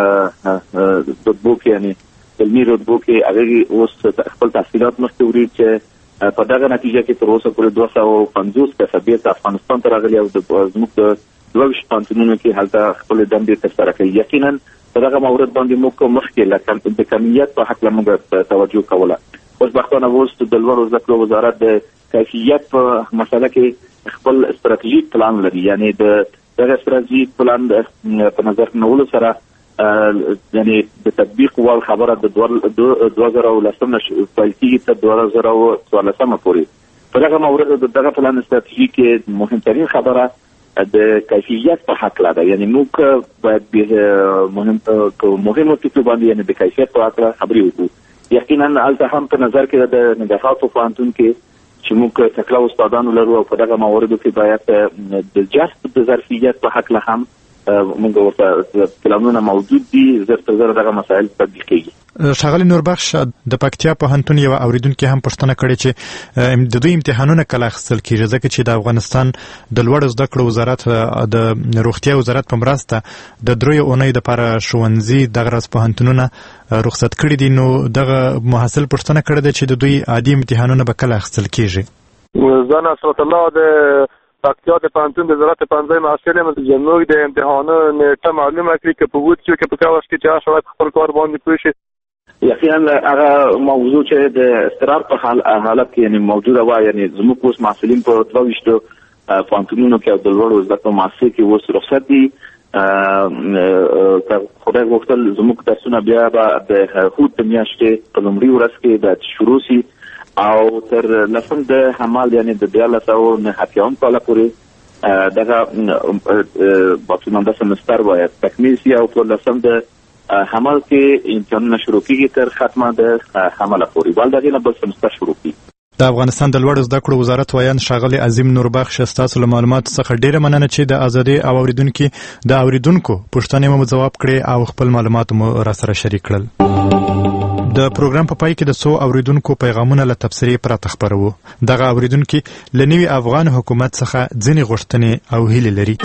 رتبو کې یعنې علمي رتبو کې هغوی اوس خپل تحصیلات مخکې وړي چې په دغه نتیجه کې تر اوسه پورې 250 کسه بیرته افغانستان ته راغلي او زموږ د 22 پوهنتونونو کې هلته خپلې دندې ترسره کوي. یقینا په دغه مورد باندې موږ مخکې د کمیت په هکله موږ توجه کوله. خوشبختانه اوس د لوړو زده کړو وزارت د کیفیت په مسله کې خپل استراتیژیک پلان لري، یعنی د دغه استراتیژیک پلان په نظر کې نیولو سره یعنی د تطبیق وړ خبره د 2010 پیل کېږي تر 2014 پورې. په دغه مورد دغه پلان استراتیژي کې مهمترین خبره د کیفیت په حق ده، یعنی موږ باید به مهمو ټکو باندې یعنی د کیفیت په اړه خبرې وکړو. یقینا هلته هم په نظر کې د نګهات پوهنتون کې چې موږ تکړه استادان لرو او په دغه موردو کې باید د جذب د ظرفیت په حق له هم موږ ورته پلانونه موجود دي، زر تر زر دغه مسایل تطبیق کیږي. ښاغلی نوربخش د پکتیا پوهنتون یو اوریدونکي هم پوښتنه کړې چې د دوی امتحانونه کله اخیستل کیږي، ځکه چې د افغانستان د لوړو زده کړو وزارت د روغتیا وزارت په مرسته د 3 اونۍ لپاره ښوونځي دغه راز پوهنتونونه رخصت کړي دي. نو دغه محصل پوښتنه کړې ده چې د دوی عادي امتحانونه به کله اخیستل کیږي. زه نصرت الله د پکتیا د پوهنتون د وزارت پنځه محصل یم. زموږ د امتحانو نیټه معلومه کړي که په وود کې په کاوه کې چې شاید خپل کار باندې پوه شي. یقینا هغه موضوع چې د استقرار په حالت کې یعنی موجوده و، یعنی زموږ اوس محصلین په 22 پوهنتونونو کې او د لوړو زده کړو محصل کې اوس رخصت دي. خدای غوښتل زموږ درسونه بیا به د هوت د میاشتې په لومړۍ ورځ کې د شروع شي او تر لسم د حمال یعنی د 2009 کال پورې دغه باتونانده سمستر باید تکمیل شي او په لسم د حمل کې امتحانونه شروع کیږي تر ختمه د حمل پورې. بل دغه بل سمستر شروع کیږي. د افغانستان د لوړو زده کړو وزارت وایي ښاغلی عظیم نوربخش ستاسو له معلوماتو څخه ډیره مننه چې د ازادي او اوریدونکو پوښتنې مو ځواب کړې او خپل معلومات مو راسره شریک کړل. د پروګرام په پای کې د 100 اوریدونکو پیغامونه له تبصرې پرته خپروو. دغه اوریدونکي له نوي افغان حکومت څخه ځینې غوښتنې او هیلې لري.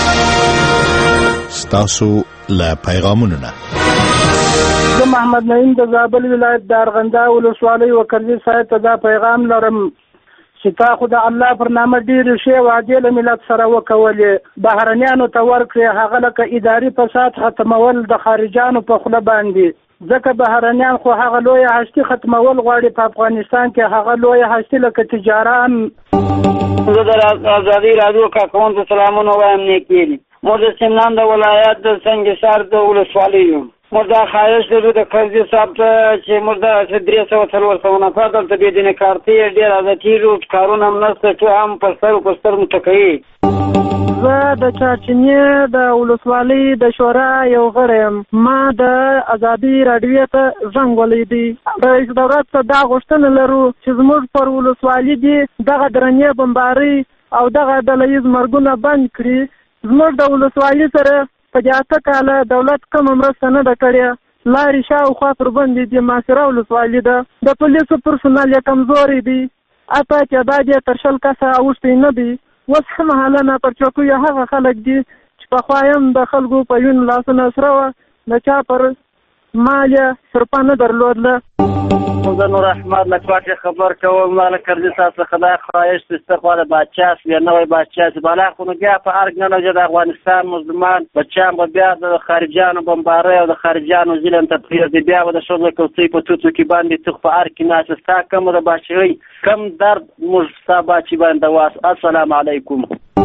ستاسو له پیغامونو نه زه محمد نعیم د زابل ولایت د ارغنده ولسوالۍ وکرزي صاحب ته دا پیغام لرم چې تا خو د الله پر نامه ډېرې ښې وعدې له ملت سره وکولې، بهرنیانو ته ورکړې، هغه لکه اداري فساد ختمول د خارجیانو په خوله باندې، ځکه بهرنیان خو هغه لویه هستي ختمول غواړي په افغانستان کې، هغه لویه هستي لکه تجاران. زه د ازادي راډیو کارکوونکو ته سلامونه وایم. نیکي موږ د سمنان د ولایت د سنګسار د ولسوالۍ یو. موږ دا خواهش لرو د کرزي صاحب ته چې موږ د 300 نفر دلته بېدینې کارتې ډېر عادتي کارونه هم نشته، ټول هم په ستر متکوي. زه د چاچنې د ولسوالۍ د شورا یو غړی یم. ما د ازادي راډیو ته زنګ ولیدی. رئیس دولت ته دا غوښتنه لرو چې زموږ پر ولسوالۍ دي دغه درنې بمبارۍ او دغه ډله ییز مرګونه بند کړي. زموږ د ولسوالۍ سره په 8 کاله دولت کومه مرسته نه ده کړې. لارې شاوخوا پر بندې دي. محاصره ولسوالۍ ده. د پولیسو پرسونل یې کمزوري دي. اته تعداد یې تر 20 کسه اوښتی نه دی. اوس هم حالانه پر چوکیو هغه خلک دي چې پخوا هم د خلکو په وینو لاسونه سره وه، د چا پر مال یې سرپه نه درلودله. زه نور احمد لکواټې خبر کوم. ما له کرزي صاحب څخه دا خواهش چې استخوا د بادشاه یا نوی بادشاه چې بالا خو نو بیا په ارګ نه لږه د افغانستان مظلومان بچیان به بیا د خارجیانو بمبارۍ او د خارجیانو ظلم ته پرېږدي، بیا به د ښځو کوڅۍ په توتو کې باندې تخ په ارګ کې ناست. ستا کم د بادشاهۍ کم درد موږ ستا باچي باندې واس. السلام علیکم.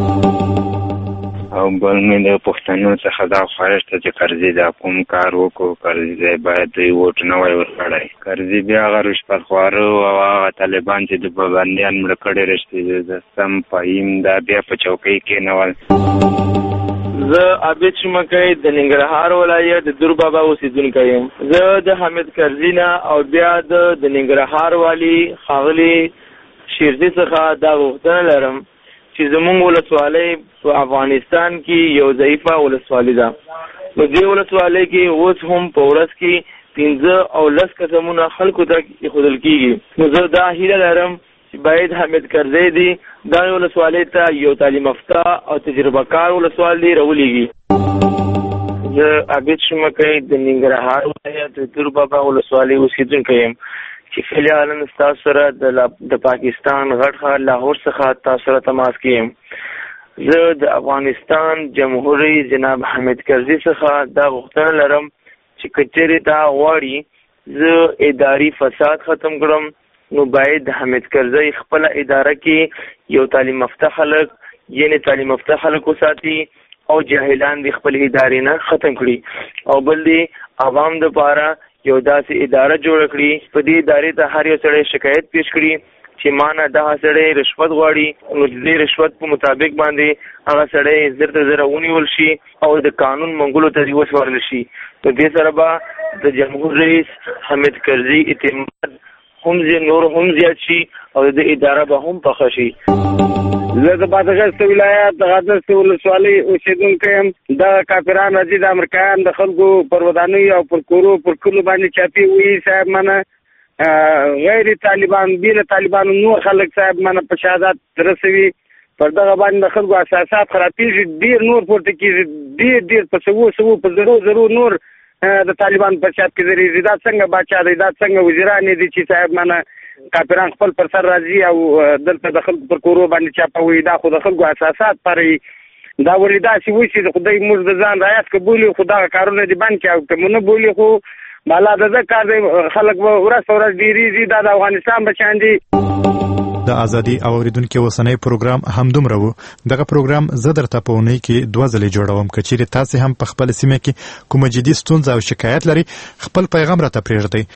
او بل مې د پښتنو څخه دا خواهش ته چې کرزي دا کوم کار وکړو، کرزي باید دوی ووټ نه وای ورکړی. کرزي بیا هغه رشوتخواره او هغه طالبان چې د پابندیان مړه کړي رښتې د سم فهیم دا بیا په چوکۍ کېنول. زه عابد شمکی د ننګرهار ولایت د دور بابا اوسیدونکی یم. زه د حامد کرزي نه او بیا د ننګرهار والي ښاغلي شیرزي څخه دا غوښتنه لرم چې زموږ ولسوالۍ په افغانستان کې یو ضعیفه ولسوالۍ ده. نو دې ولسوالۍ کې اوس هم په ورځ کې 15 او 10 قسمونه خلکو ته ایښودل کېږي. نو زه دا هیله لرم چې باید حامد کرزي دی دا ولسوالۍ ته یو تعلیم یافته او تجربه کار ولسوالۍ راولېږي. زه عابد شمکی د ننګرهار ولایت د دور بابا ولسوالۍ اوسېدونکی یم چې فعلا ستاسو سره د پاکستان غټ ښار لاهور څخه تاسو سره تماس کې یم. زه د افغانستان جمهوري جناب حامد کرزي څخه دا غوښتنه لرم چې که چېرې دا غواړي زه اداري فساد ختم کړم نو باید حامد کرزي خپله اداره کې یو تعلیم یافته خلک یعنې تعلیم یافته خلک وساتي او جاهلان د خپل ادارې نه ختم کړي او بل دی عوام د پاره یو داسې اداره جوړ کړي په دې ادارې ته هر یو سړی شکایت پیش کړي چې مانه دا سړی رشوت غواړي نو د رشوت په مطابق باندې هغه سړی زر ونیول شي او د قانون منګولو ته وسپارل شي نو دې سره به د جمهور رئیس حامد کرزي اعتماد هم زیات شي او د اداره به هم پخه شي. زه د بادغیس ولایت د غادرس ولسوالۍ اوسېدونکی یم. دغه کافران راځي د امریکایان د خلکو پر ودانیو او پر کورو پر کلو باندې چاپی وایي صاحب منه غیر طالبان بیل طالبان نور خلک صاحب منه په شهادت رسوي پر دغه باندې د خلکو اساسات خرابېږي ډېر نور پورته کېږي ډېر په سوو په زرو نور د طالبان په چاپ کې درېږي دا څنګه باچا دی دا څنګه وزیران دي چې صاحب منه کافران خپل پر سر راځي او دلته د خلکو پر کورو باندې چاپوي دا خو د خلکو اساسات پرې دا ولې داسې وشي د خدای موږ د ځان رعایت که بولي خو دغه کارونه دې بند کړي او که مو نه بولي خو بالا د ده کار دی خلک به ورځ په ورځ ډېرېږي دا د افغانستان بچیان دي. د ازادي او اوریدونکو اوسنی پروګرام همدومره وو. دغه پروګرام زه درته په اونۍ کې 2 ځلې جوړوم. که چیرې تاسې هم په خپل سیمه کې کومه جدي ستونزه او شکایت لري خپل پیغام راته پرېږدئ.